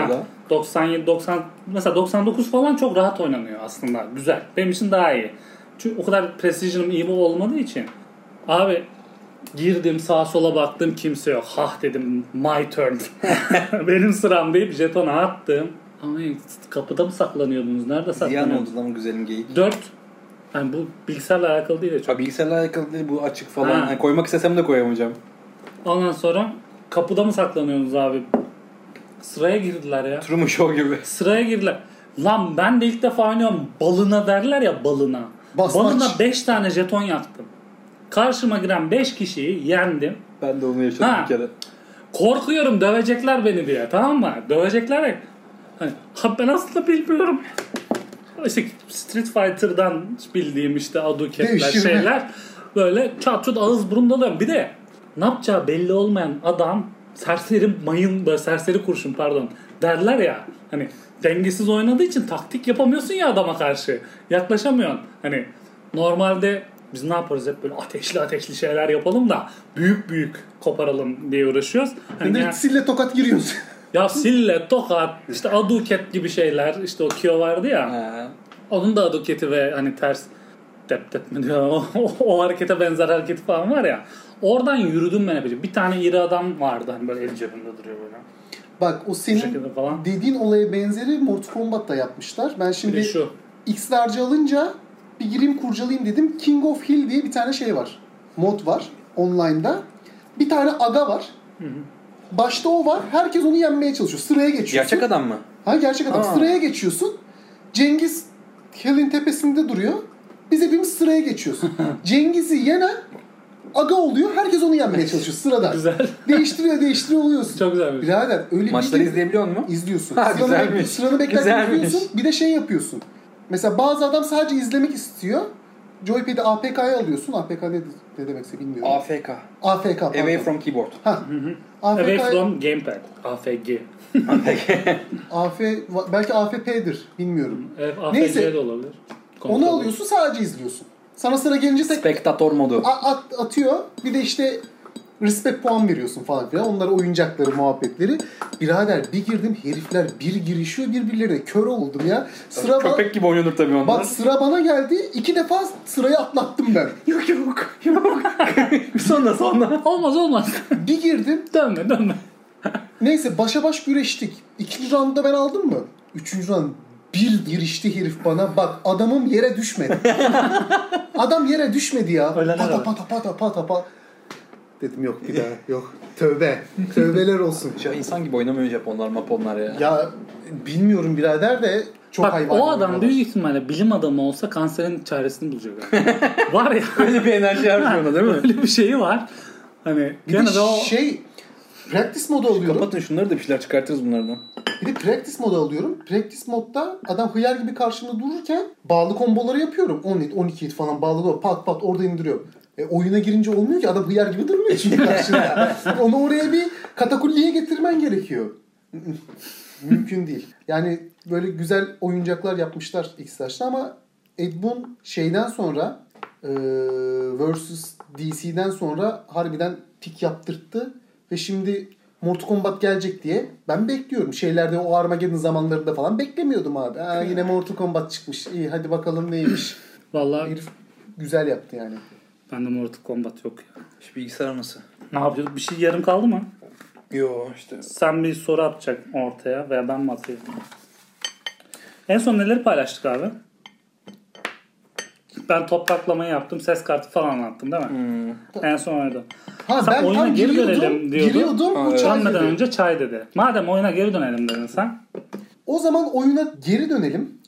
97 90 mesela 99 falan çok rahat oynanıyor aslında. Güzel. Benim için daha iyi. Çünkü o kadar precision'ım iyi olmadığı için. Abi girdim sağa sola baktım kimse yok. Hah dedim my turn. Benim sıram deyip jetonu attım. Ama kapıda mı saklanıyordunuz? Nerede Ziyan saklanıyordunuz? oldu lan güzelim geyik. 4. Yani bu bilgisayarla alakalı değil de çok. Ha, bilgisayarla alakalı değil bu açık falan. Ha. Yani koymak istesem de koyamayacağım. Ondan sonra kapıda mı saklanıyorsunuz abi? Sıraya girdiler ya. Truman Show gibi. Sıraya girdiler. Lan ben de ilk defa oynuyorum. Balına derler ya balına. Basmaç. Balına 5 tane jeton yaktım. Karşıma giren 5 kişiyi yendim. Ben de onu yaşadım Ha. bir kere. Korkuyorum dövecekler beni diye, tamam mı? Dövecekler ya. Hani, ben aslında bilmiyorum. İşte Street Fighter'dan bildiğim işte aduketler Devşirme. şeyler. Böyle çat çut ağız burun doluyorum. Bir de ne yapacağı belli olmayan adam serseri mayın, böyle serseri kurşun pardon derler ya. Hani dengesiz oynadığı için taktik yapamıyorsun ya adama karşı. Yaklaşamıyorsun. Hani normalde biz ne yaparız hep böyle ateşli şeyler yapalım da büyük koparalım diye uğraşıyoruz. Hani Direkt sille tokat giriyorsun. ya sille, tokat, işte aduket gibi şeyler. İşte o Kyo vardı ya. Ha. Onun da aduketi ve hani ters tep mi diyor o harekete benzer hareketi falan var ya. Oradan yürüdüm ben hep. Bir tane iri adam vardı hani böyle el cebinde duruyor böyle. Bak o Bu senin şekilde falan. dediğin olaya benzeri Mortal Kombat'ta yapmışlar. Ben Bir şimdi de şu. X-Large alınca bir gireyim kurcalayayım dedim. King of Hill diye bir tane şey var. Mod var online'da. Bir tane aga var. Başta o var. Herkes onu yenmeye çalışıyor. Sıraya geçiyorsun. Gerçek adam mı? Ha gerçek adam. Aa. Sıraya geçiyorsun. Cengiz Hill'in tepesinde duruyor. Biz hepimiz sıraya geçiyorsun. Cengiz'i yenen aga oluyor. Herkes onu yenmeye çalışıyor sırada. Güzel. Değiştiriyor oluyorsun. Çok güzelmiş. Birader öyle Maçları bir izleyebiliyor musun? izliyorsun. Ha, güzelmiş. Sıranı beklerken Güzelmiş. izliyorsun. Bir de şey yapıyorsun. Mesela bazı adam sadece izlemek istiyor. Joypad'i APK'ya alıyorsun. APK ne demekse bilmiyorum. AFK. AFK pardon. Away from keyboard. Ha. Away AFK, from gamepad. AFG. belki AFP'dir. Bilmiyorum. AFG Neyse. de olabilir. Onu alıyorsun sadece izliyorsun. Sana sıra gelince tek Spektatör modu. atıyor. Bir de işte respect puan veriyorsun falan filan. Onlara oyuncakları, muhabbetleri. Birader bir girdim herifler bir girişiyor birbirlerine. Kör oldum ya. Sıra Köpek gibi oynanır tabii onlar. Bak sıra bana geldi. 2 defa sırayı atlattım ben. Yok. sonra. Olmaz. Bir girdim. Dönme. Neyse başa baş güreştik. 2. roundda ben aldım mı? 3. round bir girişti herif bana. Bak adamım yere düşmedi. Adam yere düşmedi ya. Öyle Pata. Dedim yok bir daha yok. Tövbe. Tövbeler olsun. Ya insan gibi oynamıyor Japonlar maponlar ya. Ya bilmiyorum birader de çok Bak hayvan. o adam büyük ihtimalle bilim adamı olsa kanserin çaresini bulacak. Var ya. Öyle bir enerji harcıyor ona değil mi? Öyle bir şeyi var. Hani Bir gene de de o practice modu alıyorum. Kapatın şunları da bir şeyler çıkartırız bunlardan. Bir de practice modu alıyorum. Practice modda adam hıyar gibi karşımda dururken bağlı komboları yapıyorum. 10 hit, 12 hit falan bağlı kombo. Pat orada indiriyorum. Oyuna girince olmuyor ki adam hıyar gibi durmuyor çünkü karşında. Onu oraya bir katakulliye getirmen gerekiyor. Mümkün değil. Yani böyle güzel oyuncaklar yapmışlar X-Large'da ama Ed Boon şeyden sonra versus DC'den sonra harbiden pik yaptırttı ve şimdi Mortal Kombat gelecek diye ben bekliyorum. Şeylerde o Armageddon zamanlarında falan beklemiyordum abi. Yine Mortal Kombat çıkmış. İyi hadi bakalım neymiş. vallahi Herif güzel yaptı yani. bende Mortal Kombat yok ya. Şu bilgisayar nasıl? Ne yapıyorduk? Bir şey yarım kaldı mı? Yo işte. Sen bir soru atacak ortaya veya ben mi atayım? En son neleri paylaştık abi? Ben topraklamayı yaptım. Ses kartı falan attım değil mi? En son oydu. Ha Sen ben oyuna tam geri dönelim diyordun. giriyordum. Bu Evet. çay Dönmeden dedi. önce çay dedi. Madem oyuna geri dönelim dedin sen. O zaman oyuna geri dönelim.